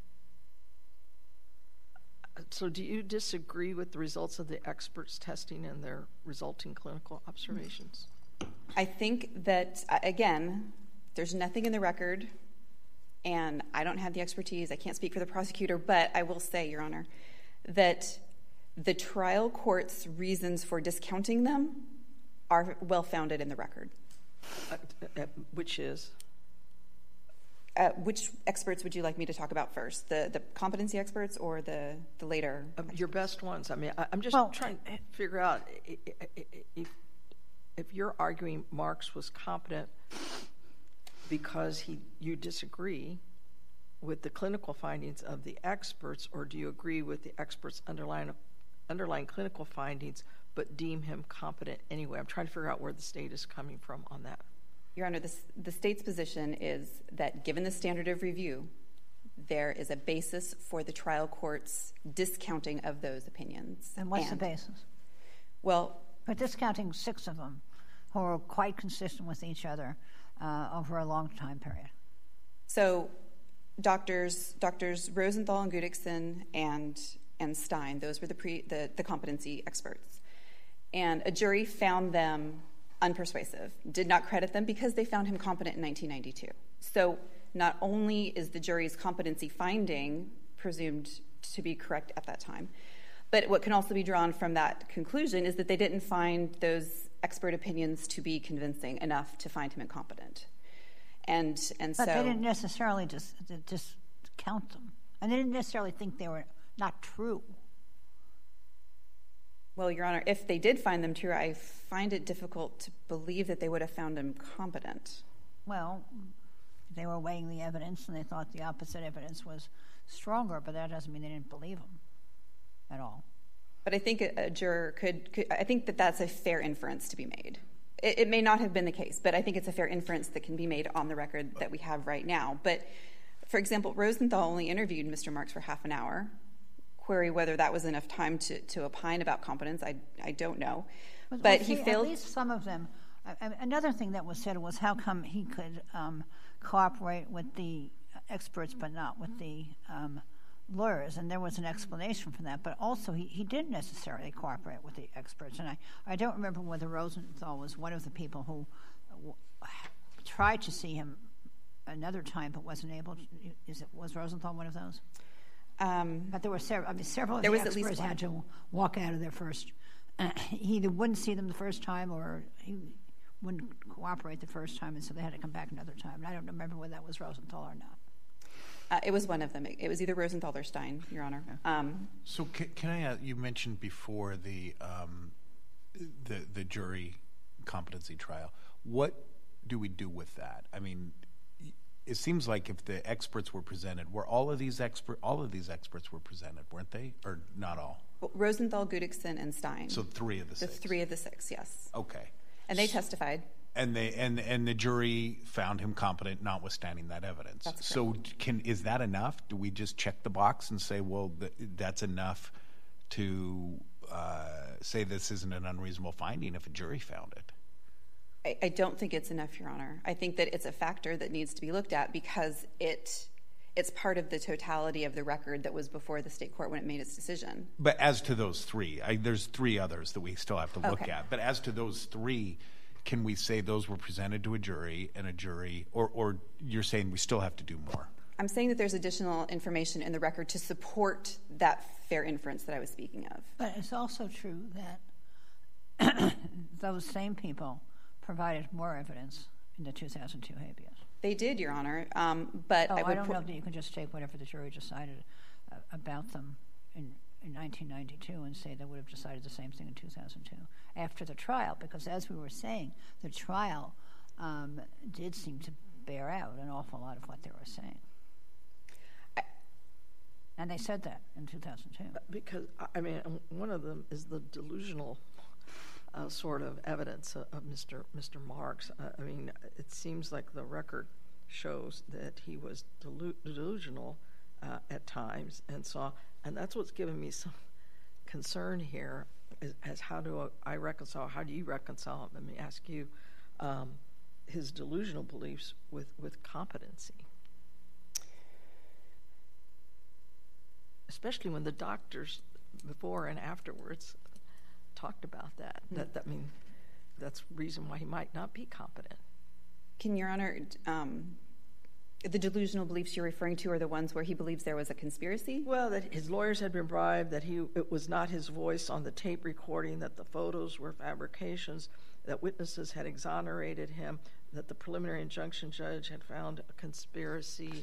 S4: disagree with the results of the experts' testing and their resulting clinical observations?
S5: I think that, again, there's nothing in the record, and I don't have the expertise. I can't speak for the prosecutor, but I will say, Your Honor, that the trial court's reasons for discounting them are well-founded in the record.
S4: Which is?
S5: Which experts would you like me to talk about first? The competency experts or the later?
S4: Your best ones. I'm just trying to figure out if you're arguing Marks was competent because you disagree with the clinical findings of the experts, or do you agree with the experts' underlying clinical findings but deem him competent anyway? I'm trying to figure out where the state is coming from on that.
S5: Your Honor, the state's position is that given the standard of review, there is a basis for the trial court's discounting of those opinions.
S3: And what's the basis?
S5: Well,
S3: but discounting 6 of them who are quite consistent with each other over a long time period.
S5: So doctors Rosenthal and Gudikson and Stein, those were the competency experts. And a jury found them unpersuasive, did not credit them because they found him competent in 1992. So not only is the jury's competency finding presumed to be correct at that time, but what can also be drawn from that conclusion is that they didn't find those expert opinions to be convincing enough to find him incompetent. And
S3: but
S5: so
S3: they didn't necessarily just count them. And they didn't necessarily think they were not true.
S5: Well, Your Honor, if they did find them true, I find it difficult to believe that they would have found him competent.
S3: Well, they were weighing the evidence and they thought the opposite evidence was stronger, but that doesn't mean they didn't believe him at all.
S5: But I think a juror could I think that that's a fair inference to be made. It may not have been the case, but I think it's a fair inference that can be made on the record that we have right now. But, for example, Rosenthal only interviewed Mr. Marks for half an hour. Query whether that was enough time to opine about competence, I don't know. But he failed.
S3: At least some of them. Another thing that was said was how come he could cooperate with the experts but not with the lawyers, and there was an explanation for that. But also he didn't necessarily cooperate with the experts, and I don't remember whether Rosenthal was one of the people who tried to see him another time but wasn't able to. Was Rosenthal one of those? But there were several. I mean, several of the experts had to walk out of there first. He either wouldn't see them the first time, or he wouldn't cooperate the first time, and so they had to come back another time. And I don't remember whether that was Rosenthal or not.
S5: It was one of them. It was either Rosenthal or Stein, Your Honor.
S2: So can I ask, you mentioned before the jury competency trial. What do we do with that? I mean, it seems like if the experts were presented, were all of these experts were presented, weren't they? Or not all?
S5: Well, Rosenthal, Gudikson, and Stein.
S2: So 3 of the 6.
S5: The 3 of the 6, yes.
S2: Okay.
S5: And they testified.
S2: And the jury found him competent, notwithstanding that evidence.
S5: That's
S2: so is that enough? Do we just check the box and say, well, that's enough to say this isn't an unreasonable finding if a jury found it?
S5: I don't think it's enough, Your Honor. I think that it's a factor that needs to be looked at because it's part of the totality of the record that was before the state court when it made its decision.
S2: But as to those 3, there's 3 others that we still have to look at. But as to those 3, can we say those were presented to a jury and a jury, or you're saying we still have to do more?
S5: I'm saying that there's additional information in the record to support that fair inference that I was speaking of.
S3: But it's also true that those same people provided more evidence in the 2002 habeas.
S5: They did, Your Honor. But
S3: I don't know that you can just take whatever the jury decided about them in 1992 and say they would have decided the same thing in 2002 after the trial, because as we were saying, the trial did seem to bear out an awful lot of what they were saying. And they said that in 2002.
S4: Because, I mean, one of them is the delusional sort of evidence of Mr. Marks. I mean, it seems like the record shows that he was delusional at times, and that's what's given me some concern here. As how do I reconcile? How do you reconcile? Let me ask you his delusional beliefs with competency, especially when the doctors before and afterwards talked about that. I mean, that's reason why he might not be competent.
S5: Can Your Honor, the delusional beliefs you're referring to are the ones where he believes there was a conspiracy?
S4: Well, that his lawyers had been bribed, that it was not his voice on the tape recording, that the photos were fabrications, that witnesses had exonerated him, that the preliminary injunction judge had found a conspiracy,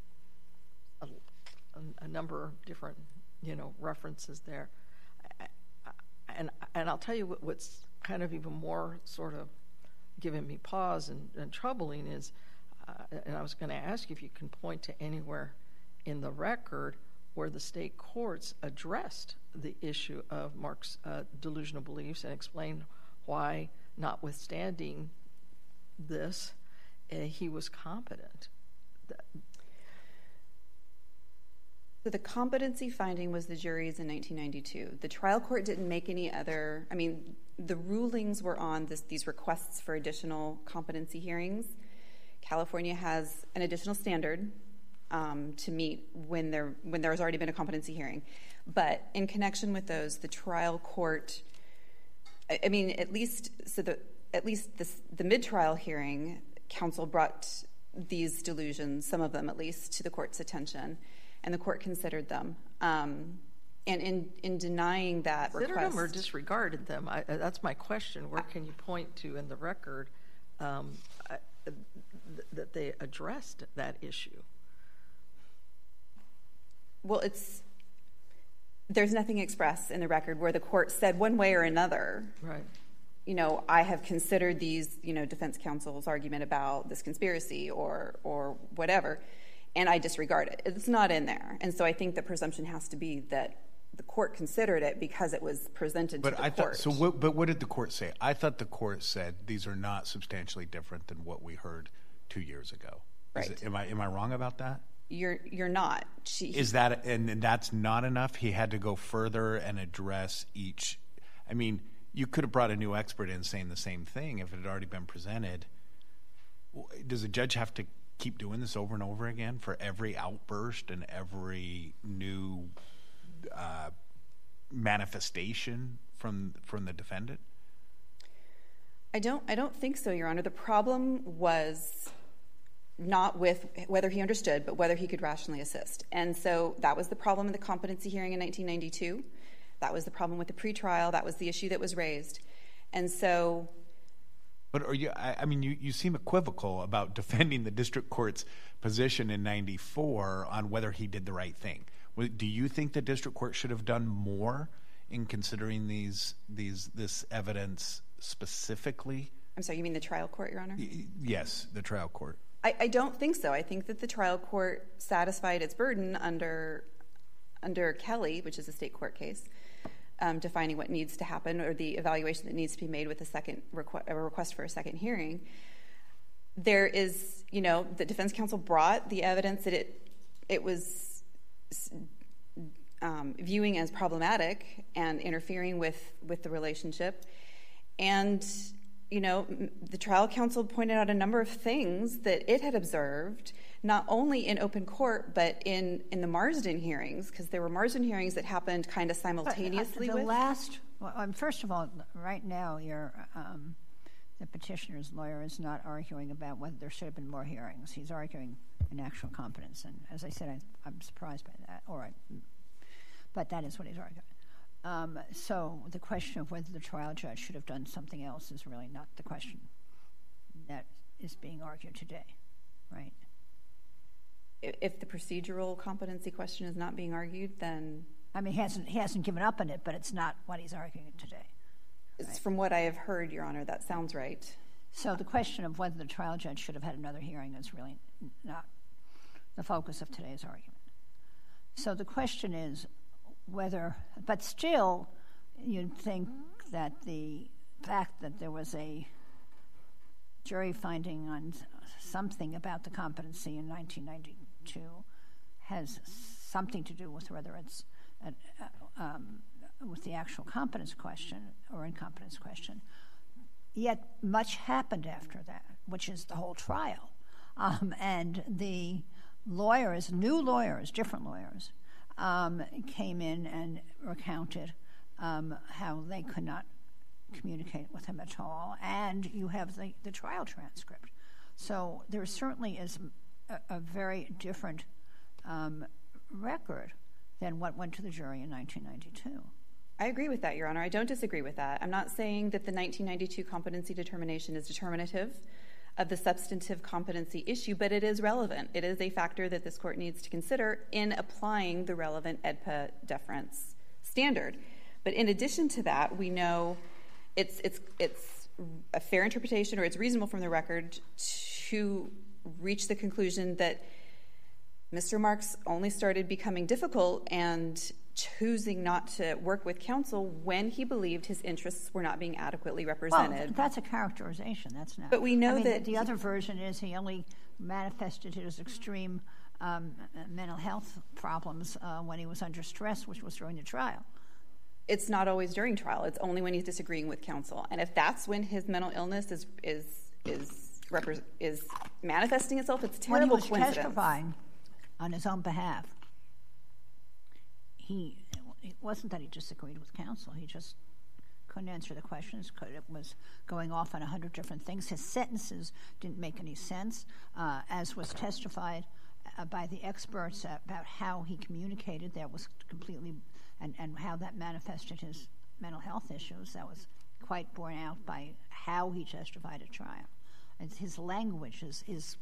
S4: a number of different, references there. And I'll tell you what's kind of even more sort of giving me pause and troubling is, and I was going to ask you if you can point to anywhere in the record where the state courts addressed the issue of Mark's delusional beliefs and explained why, notwithstanding this, he was competent.
S5: So the competency finding was the jury's in 1992. The trial court didn't make any other, I mean, the rulings were on these requests for additional competency hearings. California has an additional standard to meet when there has already been a competency hearing. But in connection with those, the trial court, I mean, at least the mid-trial hearing, counsel brought these delusions, some of them at least, to the court's attention, and the court considered them. And in denying that request...
S4: Considered them or disregarded them? That's my question. Where can you point to in the record that they addressed that issue?
S5: Well, there's nothing expressed in the record where the court said one way or another,
S4: right?
S5: You know, I have considered these, you know, defense counsel's argument about this conspiracy or whatever, and I disregard it. It's not in there. And so I think the presumption has to be that the court considered it because it was presented to the court.
S2: But what did the court say? I thought the court said these are not substantially different than what we heard 2 years ago.
S5: Right.
S2: Am I wrong about that?
S5: You're not.
S2: Is that, and that's not enough? He had to go further and address each. I mean, you could have brought a new expert in saying the same thing if it had already been presented. Does a judge have to keep doing this over and over again for every outburst and every new manifestation from the defendant?
S5: I don't think so, Your Honor. The problem was not with whether he understood, but whether he could rationally assist. And so that was the problem in the competency hearing in 1992. That was the problem with the pretrial. That was the issue that was raised. And so...
S2: But are you? I mean, you seem equivocal about defending the district court's position in 94 on whether he did the right thing. Do you think the district court should have done more in considering this evidence specifically? I'm
S5: sorry, you mean the trial court, Your Honor?
S2: Yes, the trial court.
S5: I don't think so. I think that the trial court satisfied its burden under Kelly, which is a state court case, defining what needs to happen or the evaluation that needs to be made with a request for a second hearing. There is, you know, the defense counsel brought the evidence that it was viewing as problematic and interfering with the relationship. And, you know, the trial counsel pointed out a number of things that it had observed, not only in open court, but in the Marsden hearings, because there were Marsden hearings that happened kind of simultaneously
S3: first of all, right now, the petitioner's lawyer is not arguing about whether there should have been more hearings. He's arguing in actual competence. And as I said, I'm surprised by that. But that is what he's arguing. So the question of whether the trial judge should have done something else is really not the question that is being argued today, right?
S5: If the procedural competency question is not being argued, then...
S3: I mean, he hasn't given up on it, but it's not what he's arguing today.
S5: Right? From what I have heard, Your Honor, that sounds right.
S3: So the question of whether the trial judge should have had another hearing is really not the focus of today's argument. So the question is whether... But still, you'd think that the fact that there was a jury finding on something about the competency in 1992 has something to do with whether it's with the actual competence question or incompetence question. Yet much happened after that, which is the whole trial. And the lawyers, new lawyers, different lawyers, came in and recounted how they could not communicate with him at all. And you have the trial transcript. So there certainly is a very different record than what went to the jury in 1992.
S5: I agree with that, Your Honor. I don't disagree with that. I'm not saying that the 1992 competency determination is determinative of the substantive competency issue, but it is relevant. It is a factor that this court needs to consider in applying the relevant AEDPA deference standard. But in addition to that, we know it's a fair interpretation, or it's reasonable from the record to reach the conclusion that Mr. Marks only started becoming difficult and choosing not to work with counsel when he believed his interests were not being adequately represented.
S3: Well, that's a characterization. That's not.
S5: But we know that
S3: the other version is he only manifested his extreme mental health problems when he was under stress, which was during the trial.
S5: It's not always during trial. It's only when he's disagreeing with counsel. And if that's when his mental illness is manifesting itself, it's a terrible coincidence.
S3: When he was testifying on his own behalf, it wasn't that he disagreed with counsel. He just couldn't answer the questions. It was going off on 100 different things. His sentences didn't make any sense, as was testified by the experts about how he communicated. That was completely, and how that manifested his mental health issues. That was quite borne out by how he testified at trial. It's his language, his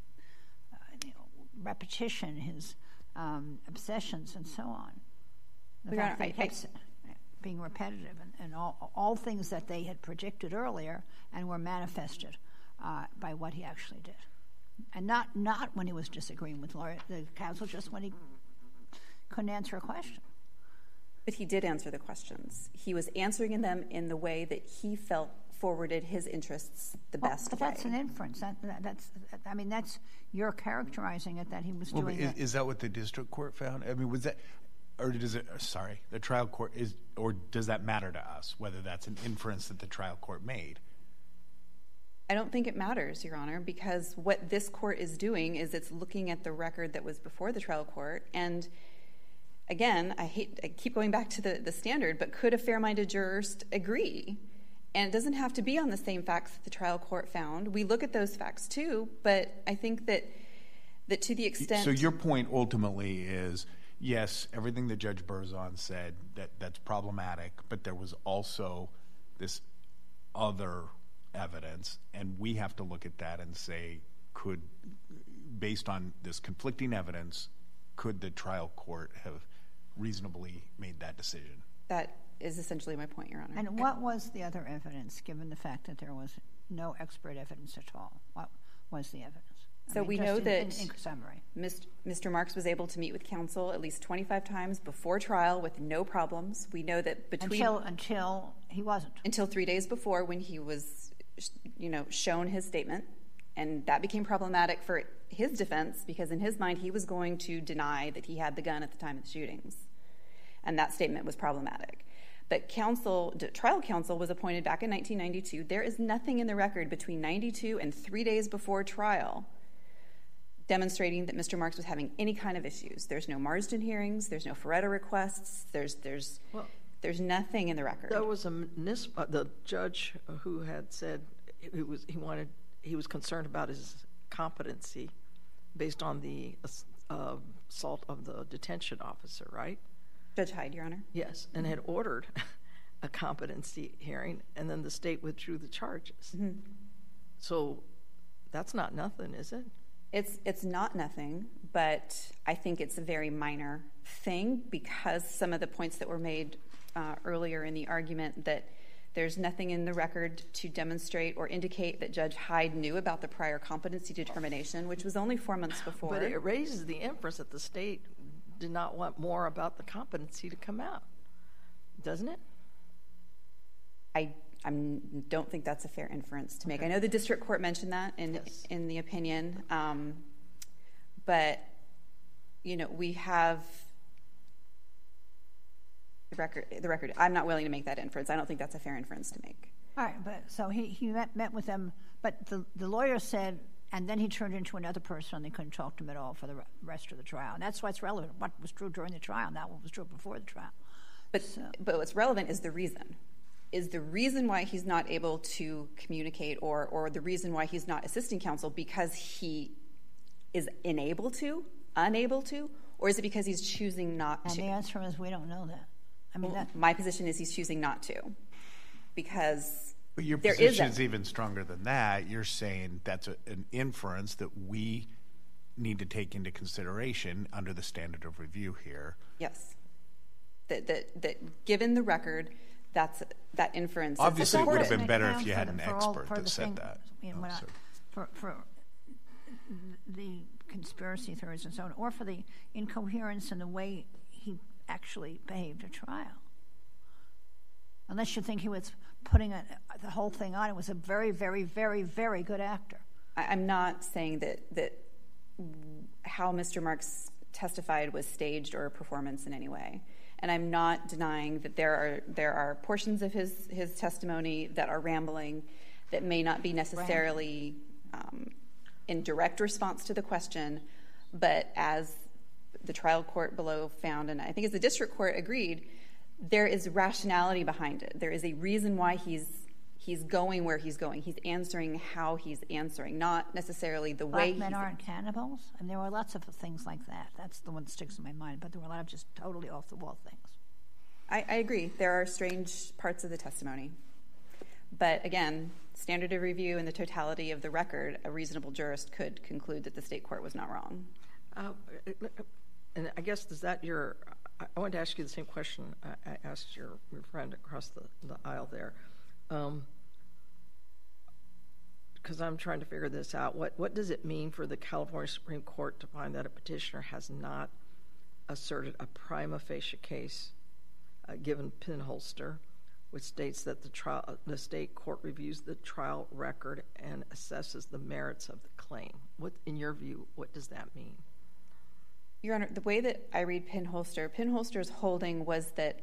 S3: repetition, his obsessions, and so on. The fact that he kept being repetitive, and all things that they had predicted earlier and were manifested by what he actually did. And not when he was disagreeing with the counsel, just when he couldn't answer a question.
S5: But he did answer the questions. He was answering them in the way that he felt forwarded his interests the best way.
S3: But that's an inference. That's you're characterizing it that he was doing it.
S2: Is that what the district court found? I mean, was that, or does it? Sorry, the trial court is, or does that matter to us? Whether that's an inference that the trial court made?
S5: I don't think it matters, Your Honor, because what this court is doing is it's looking at the record that was before the trial court. And again, I keep going back to the standard, but could a fair-minded jurist agree? And it doesn't have to be on the same facts that the trial court found. We look at those facts too, but I think that to the extent...
S2: So your point ultimately is, yes, everything that Judge Berzon said, that's problematic, but there was also this other evidence, and we have to look at that and say, based on this conflicting evidence, could the trial court have reasonably made that decision?
S5: That is essentially my point, Your Honor.
S3: And what was the other evidence, given the fact that there was no expert evidence at all? What was the evidence?
S5: So we know that
S3: in summary,
S5: Mr. Marks was able to meet with counsel at least 25 times before trial with no problems. We know that
S3: until he wasn't.
S5: Until 3 days before, when he was, shown his statement, and that became problematic for his defense because in his mind he was going to deny that he had the gun at the time of the shootings, and that statement was problematic. But trial counsel was appointed back in 1992. There is nothing in the record between 92 and 3 days before trial demonstrating that Mr. Marks was having any kind of issues. There's no Marsden hearings. There's no Feretta requests. There's nothing in the record.
S4: There was the judge who had said he was concerned about his competency based on the assault of the detention officer, right?
S5: Judge Hyde, Your Honor.
S4: Yes, and had ordered a competency hearing, and then the state withdrew the charges. Mm-hmm. So that's not nothing, is it?
S5: It's not nothing, but I think it's a very minor thing because some of the points that were made earlier in the argument that there's nothing in the record to demonstrate or indicate that Judge Hyde knew about the prior competency determination, which was only 4 months before.
S4: But it raises the inference that the state did not want more about the competency to come out, doesn't it?
S5: I don't think that's a fair inference to make. I know the district court mentioned that in the opinion, but we have the record. I'm not willing to make that inference. I don't think that's a fair inference to make.
S3: All right, but so he met with them, but the lawyer said, and then he turned into another person, and they couldn't talk to him at all for the rest of the trial. And that's what's relevant. What was true during the trial, not what was true before the trial.
S5: But what's relevant is the reason. Is the reason why he's not able to communicate or the reason why he's not assisting counsel because he is unable to, or is it because he's choosing not to?
S3: And the answer is we don't know that.
S5: My position is he's choosing not to because
S2: but your position is even stronger than that. You're saying that's an inference that we need to take into consideration under the standard of review here.
S5: Yes. That given the record, that inference.
S2: Obviously, it would have been better if you had an expert that said that.
S3: For the conspiracy theories and so on, or for the incoherence in the way he actually behaved at trial. Unless you think he was putting the whole thing on, it was a very, very, very, very good actor.
S5: I'm not saying that how Mr. Marks testified was staged or a performance in any way. And I'm not denying that there are portions of his testimony that are rambling, that may not be necessarily in direct response to the question, but as the trial court below found, and I think as the district court agreed, there is rationality behind it. There is a reason why he's going where he's going. He's answering how he's answering, not necessarily the way
S3: Black men aren't cannibals? And there were lots of things like that. That's the one that sticks in my mind, but there were a lot of just totally off-the-wall things.
S5: I agree. There are strange parts of the testimony. But again, standard of review and the totality of the record, a reasonable jurist could conclude that the state court was not wrong.
S4: And I guess, is that your... I wanted to ask you the same question I asked your friend across the aisle there. Because I'm trying to figure this out. What does it mean for the California Supreme Court to find that a petitioner has not asserted a prima facie case given Pinholster, which states that the state court reviews the trial record and assesses the merits of the claim? What, in your view, what does that mean?
S5: Your Honor, the way that I read Pinholster's holding was that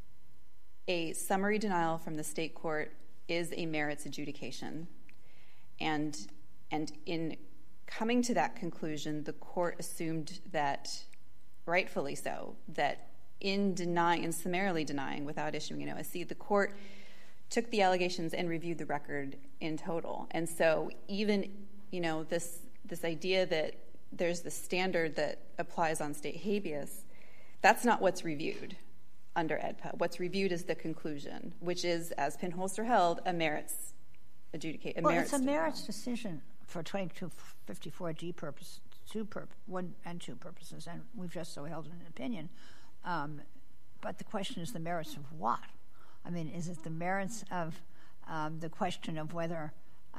S5: a summary denial from the state court is a merits adjudication. And in coming to that conclusion, the court assumed that, rightfully so, that in summarily denying without issuing an OSC, the court took the allegations and reviewed the record in total. And so even, this idea that there's the standard that applies on state habeas, that's not what's reviewed under AEDPA. What's reviewed is the conclusion, which is, as Pinholster held, a merits adjudication.
S3: Well, it's a merits decision for 2254D purpose, 1 and 2 purposes, and we've just so held an opinion. But the question is the merits of what? I mean, is it the merits of the question of whether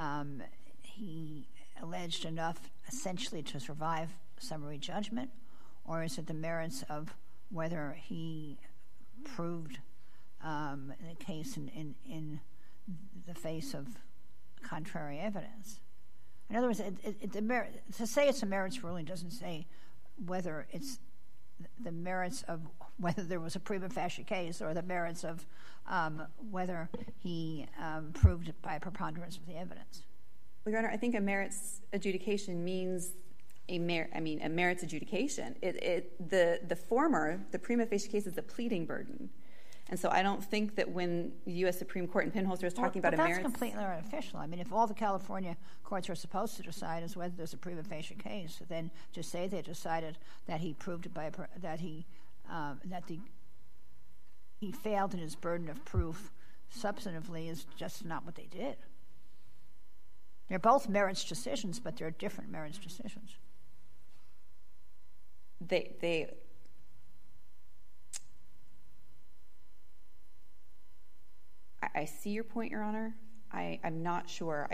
S3: he alleged enough essentially to survive summary judgment, or is it the merits of whether he proved the case in the face of contrary evidence? In other words, to say it's a merits ruling doesn't say whether it's the merits of whether there was a prima facie case or the merits of whether he proved it by a preponderance of the evidence.
S5: Well, Your Honor, I think a merits adjudication means a merits adjudication. The former, the prima facie case, is a pleading burden. And so I don't think that when the U.S. Supreme Court in Pinholster is talking about a merits...
S3: But that's completely artificial. I mean, if all the California courts are supposed to decide is whether there's a prima facie case, then to say they decided that he proved it by he failed in his burden of proof substantively is just not what they did. They're both merits decisions, but they're different merits decisions.
S5: I see your point, Your Honor. I'm not sure.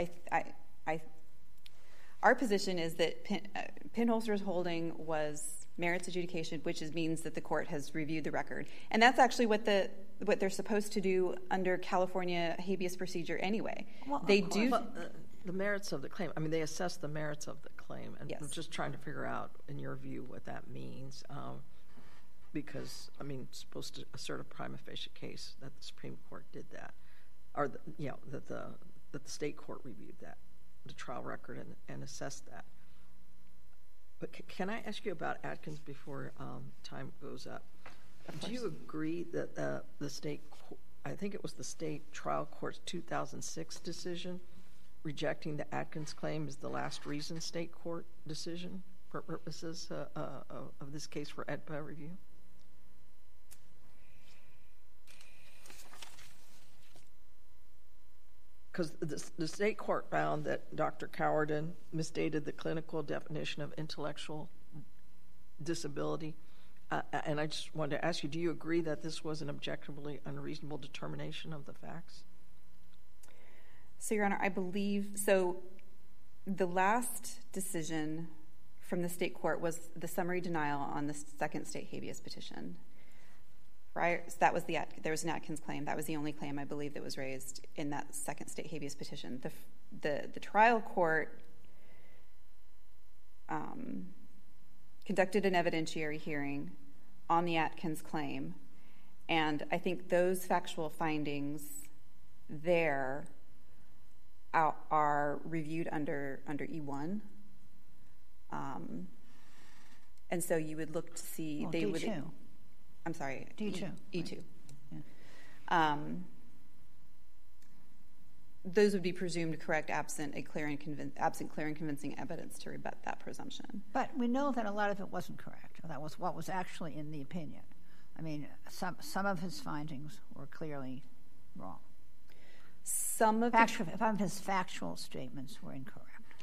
S5: Our position is that Pinholster's holding was merits adjudication, which means that the court has reviewed the record, and that's actually what they're supposed to do under California habeas procedure anyway.
S3: Well,
S5: they do.
S4: The merits of the claim. I mean, they assess the merits of the claim, and
S5: yes.
S4: I'm just trying to figure out, in your view, what that means. Because it's supposed to assert a prima facie case that the Supreme Court did that, or that the state court reviewed that, the trial record, and assessed that. But can I ask you about Atkins before time goes up? Do you agree that the state, I think it was the state trial court's 2006 decision rejecting the Atkins claim is the last reason state court decision for purposes of this case for AEDPA review? Because the state court found that Dr. Cowardin misstated the clinical definition of intellectual disability. And I just wanted to ask you, do you agree that this was an objectively unreasonable determination of the facts?
S5: So, Your Honor, I believe, so the last decision from the state court was the summary denial on the second state habeas petition. So that was there was an Atkins claim. That was the only claim, I believe, that was raised in that second state habeas petition. The trial court conducted an evidentiary hearing on the Atkins claim, and I think those factual findings there are reviewed under E1. And so you would look to see they
S3: D2.
S5: would. I'm sorry.
S3: D2.
S5: E2.
S3: Yeah.
S5: Those would be presumed correct absent clear and convincing evidence to rebut that presumption.
S3: But we know that a lot of it wasn't correct. That was what was actually in the opinion. I mean, some of his findings were clearly wrong. Some of his factual statements were incorrect.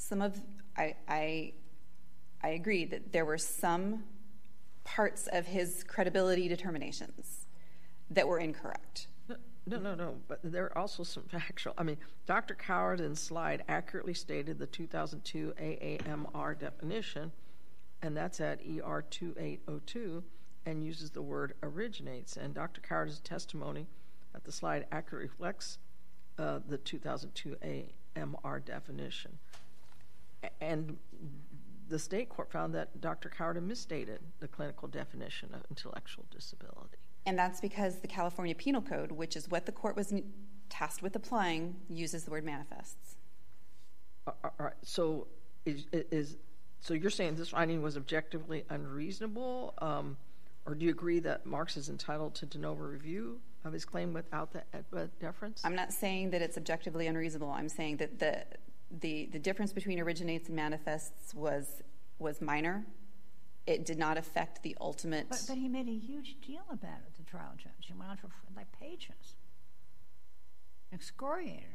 S5: I agree that there were some parts of his credibility determinations that were incorrect.
S4: No. But there are also some factual. I mean, Dr. Cowardin's slide accurately stated the 2002 AAMR definition, and that's at ER 2802, and uses the word originates. And Dr. Cowardin's testimony at the slide accurately reflects the 2002 AMR definition. And the state court found that Dr. Cowardin misstated the clinical definition of intellectual disability.
S5: And that's because the California Penal Code, which is what the court was tasked with applying, uses the word manifests.
S4: All right. So so you're saying this finding was objectively unreasonable, or do you agree that Marks is entitled to de novo review of his claim without the deference?
S5: I'm not saying that it's objectively unreasonable. I'm saying that the difference between originates and manifests was minor. It did not affect the ultimate.
S3: But he made a huge deal about it, the trial judge. He went on for like pages. Excoriated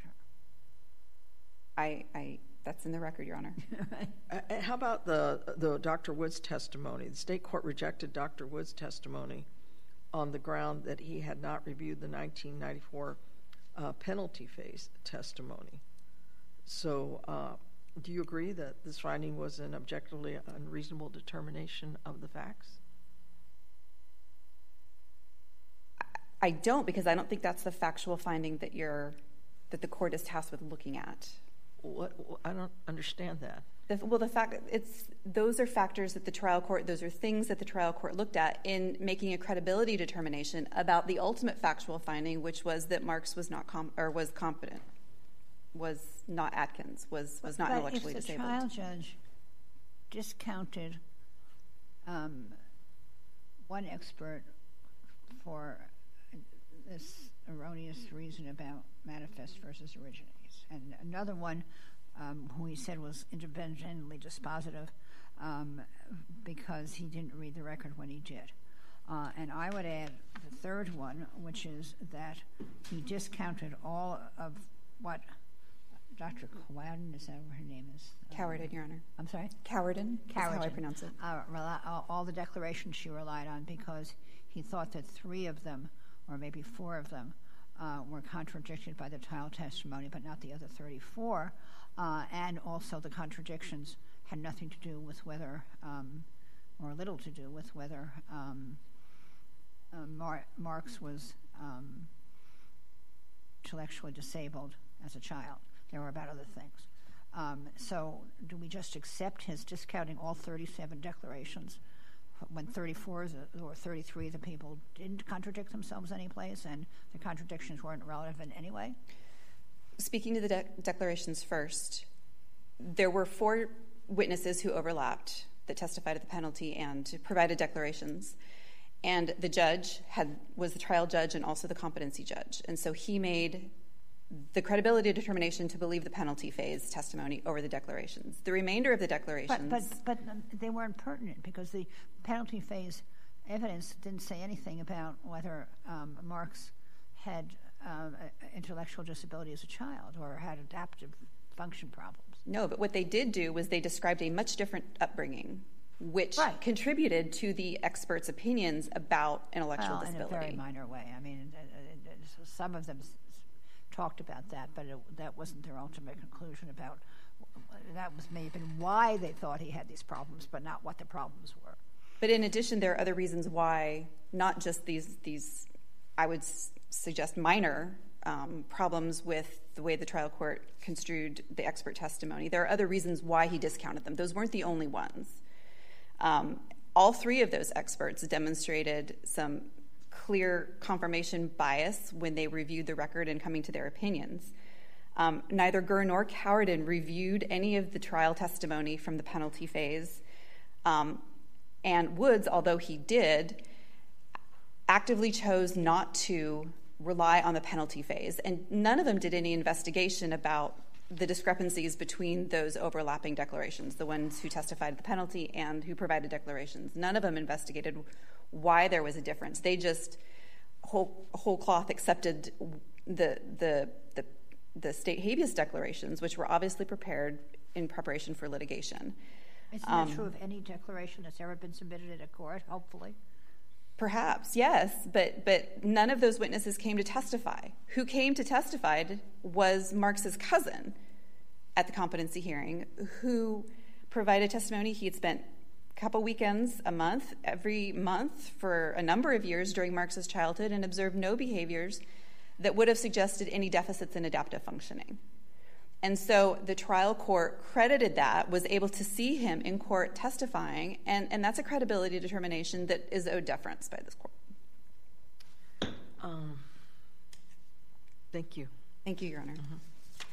S3: her. That's in the record, Your Honor.
S4: How about the Dr. Wood's testimony? The state court rejected Dr. Wood's testimony on the ground that he had not reviewed the 1994 penalty phase testimony. So do you agree that this finding was an objectively unreasonable determination of the facts?
S5: I don't, because I don't think that's the factual finding that the court is tasked with looking at.
S4: What? I don't understand that.
S5: Those are factors that the trial court. Those are things that the trial court looked at in making a credibility determination about the ultimate factual finding, which was that Marks was not competent. Was not Atkins, was not intellectually disabled.
S3: But if the trial judge discounted one expert for this erroneous reason about manifest versus originates, and another one who he said was independently dispositive because he didn't read the record when he did. And I would add the third one, which is that he discounted all of what Dr. Cowardin, is that what her name is?
S5: Cowardin, Your Honor.
S3: I'm sorry?
S5: Cowardin is how I pronounce it.
S3: All the declarations she relied on because he thought that 3 of them, or maybe 4 of them, were contradicted by the trial testimony, but not the other 34. And also the contradictions had nothing to do with whether, or little to do with whether Marks was intellectually disabled as a child. They were about other things. So do we just accept his discounting all 37 declarations when 34 or 33 of the people didn't contradict themselves anyplace and the contradictions weren't relevant anyway?
S5: Speaking to the declarations first, there were 4 witnesses who overlapped that testified at the penalty and provided declarations. And the judge was the trial judge and also the competency judge. And so he made the credibility determination to believe the penalty phase testimony over the declarations. The remainder of the declarations...
S3: But they weren't pertinent because the penalty phase evidence didn't say anything about whether Marks had intellectual disability as a child or had adaptive function problems.
S5: No, but what they did do was they described a much different upbringing, which contributed to the experts' opinions about intellectual disability.
S3: In a very minor way. I mean, some of them talked about that, but that wasn't their ultimate conclusion about that was maybe why they thought he had these problems, but not what the problems were.
S5: But in addition, there are other reasons why, not just these I would suggest minor problems with the way the trial court construed the expert testimony. There are other reasons why he discounted them. Those weren't the only ones. All three of those experts demonstrated some clear confirmation bias when they reviewed the record and coming to their opinions. Neither Gurr nor Cowardin reviewed any of the trial testimony from the penalty phase. And Woods, although he did, actively chose not to rely on the penalty phase. And none of them did any investigation about the discrepancies between those overlapping declarations, the ones who testified the penalty and who provided declarations. None of them investigated why there was a difference. They just whole cloth accepted the state habeas declarations, which were obviously prepared in preparation for litigation.
S3: Isn't that true of any declaration that's ever been submitted at a court, hopefully?
S5: Perhaps, yes, but none of those witnesses came to testify. Who came to testify was Marks's cousin at the competency hearing, who provided testimony. He had spent a couple weekends a month, every month for a number of years during Marks's childhood, and observed no behaviors that would have suggested any deficits in adaptive functioning. And so the trial court credited that, was able to see him in court testifying, and that's a credibility determination that is owed deference by this court.
S4: Thank you.
S5: Thank you, Your Honor.
S4: Mm-hmm.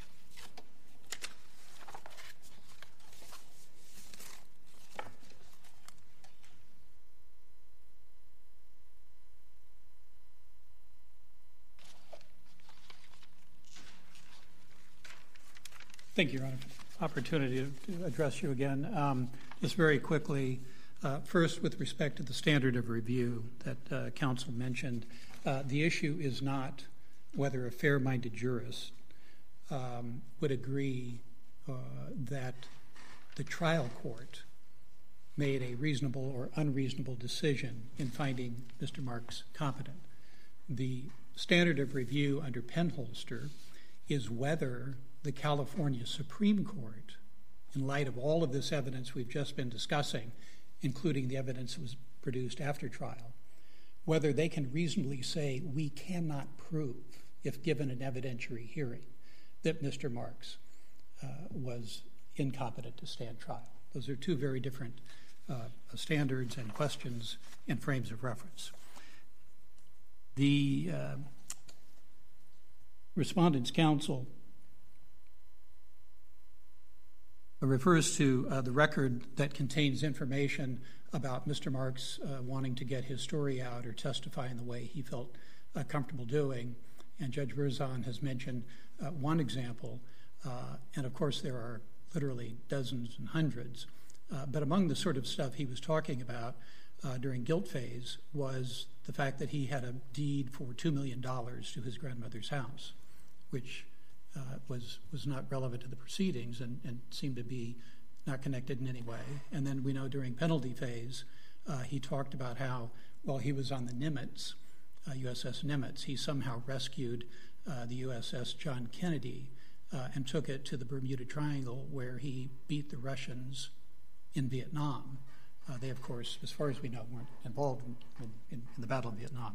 S1: Thank you, Your Honor, for the opportunity to address you again. Just very quickly, first with respect to the standard of review that counsel mentioned, the issue is not whether a fair-minded jurist would agree that the trial court made a reasonable or unreasonable decision in finding Mr. Marks competent. The standard of review under Penholster is whether the California Supreme Court, in light of all of this evidence we've just been discussing, including the evidence that was produced after trial, whether they can reasonably say we cannot prove, if given an evidentiary hearing, that Mr. Marks was incompetent to stand trial. Those are two very different standards and questions and frames of reference. The Respondent's Counsel refers to the record that contains information about Mr. Marks wanting to get his story out or testify in the way he felt comfortable doing. And Judge Berzon has mentioned one example, and of course there are literally dozens and hundreds. But among the sort of stuff he was talking about during guilt phase was the fact that he had a deed for $2 million to his grandmother's house, which was not relevant to the proceedings and seemed to be not connected in any way. And then we know during penalty phase, he talked about how while he was on the Nimitz, USS Nimitz, he somehow rescued the USS John Kennedy and took it to the Bermuda Triangle where he beat the Russians in Vietnam. They, of course, as far as we know, weren't involved in the Battle of Vietnam.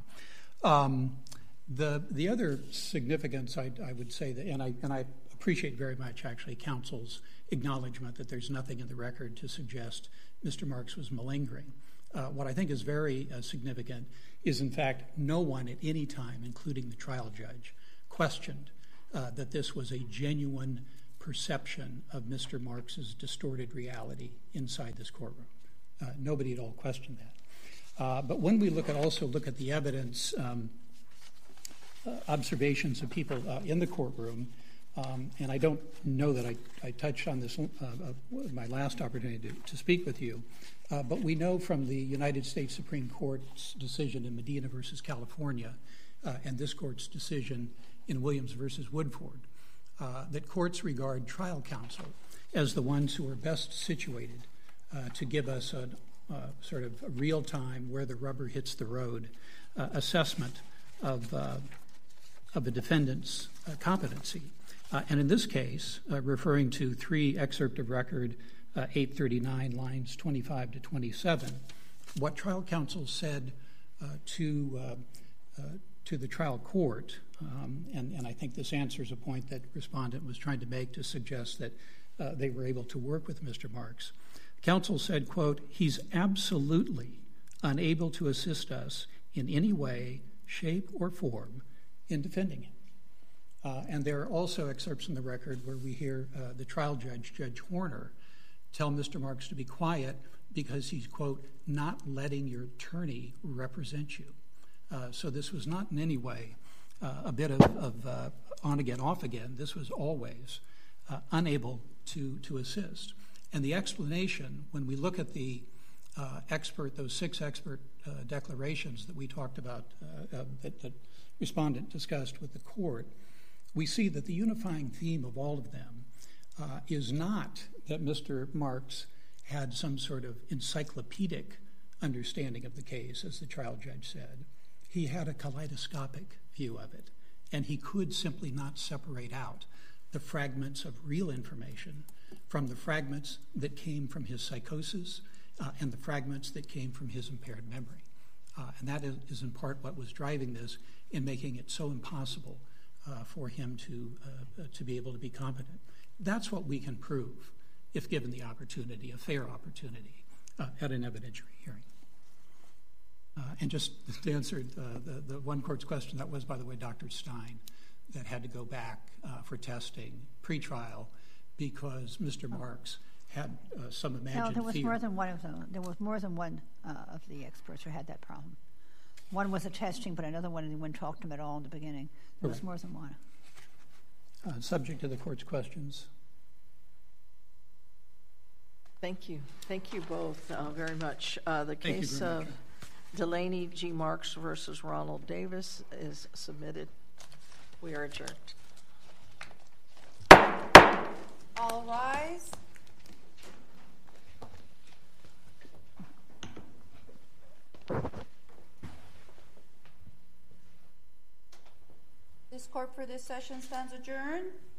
S1: The other significance, I would say, that, and I appreciate very much, actually, counsel's acknowledgement that there's nothing in the record to suggest Mr. Marks was malingering. What I think is very significant is, in fact, no one at any time, including the trial judge, questioned that this was a genuine perception of Mr. Marks's distorted reality inside this courtroom. Nobody at all questioned that. But when we also look at the evidence, observations of people in the courtroom, and I don't know that I touched on this my last opportunity to speak with you, but we know from the United States Supreme Court's decision in Medina versus California and this court's decision in Williams versus Woodford that courts regard trial counsel as the ones who are best situated to give us a sort of a real-time, where the rubber hits the road assessment of the defendant's competency. And in this case, referring to 3 excerpt of record 839, lines 25 to 27, what trial counsel said to the trial court, and I think this answers a point that respondent was trying to make to suggest that they were able to work with Mr. Marks. Counsel said, quote, "He's absolutely unable to assist us in any way, shape, or form in defending him." And there are also excerpts in the record where we hear the trial judge, Judge Horner, tell Mr. Marks to be quiet because he's, quote, "not letting your attorney represent you." So this was not in any way a bit of on again, off again. This was always unable to assist. And the explanation, when we look at the those 6 expert declarations that we talked about, that the respondent discussed with the court, we see that the unifying theme of all of them is not that Mr. Marks had some sort of encyclopedic understanding of the case, as the trial judge said. He had a kaleidoscopic view of it, and he could simply not separate out the fragments of real information from the fragments that came from his psychosis and the fragments that came from his impaired memory. And that is in part what was driving this in making it so impossible for him to be able to be competent. That's what we can prove if given the opportunity, a fair opportunity, at an evidentiary hearing. And just to answer the one court's question, that was, by the way, Dr. Stein, that had to go back for testing pre-trial because Mr. Marks had some imagined
S3: No, there was
S1: fear.
S3: more than one of them. There was more than one of the experts who had that problem. One was a testing, but another one, anyone talked to him at all in the beginning. There was more than one.
S1: Subject to the court's questions.
S4: Thank you. Thank you both very much. The case of Delaney G. Marks versus Ronald Davis is submitted. We are adjourned.
S5: All rise. This court for this session stands adjourned.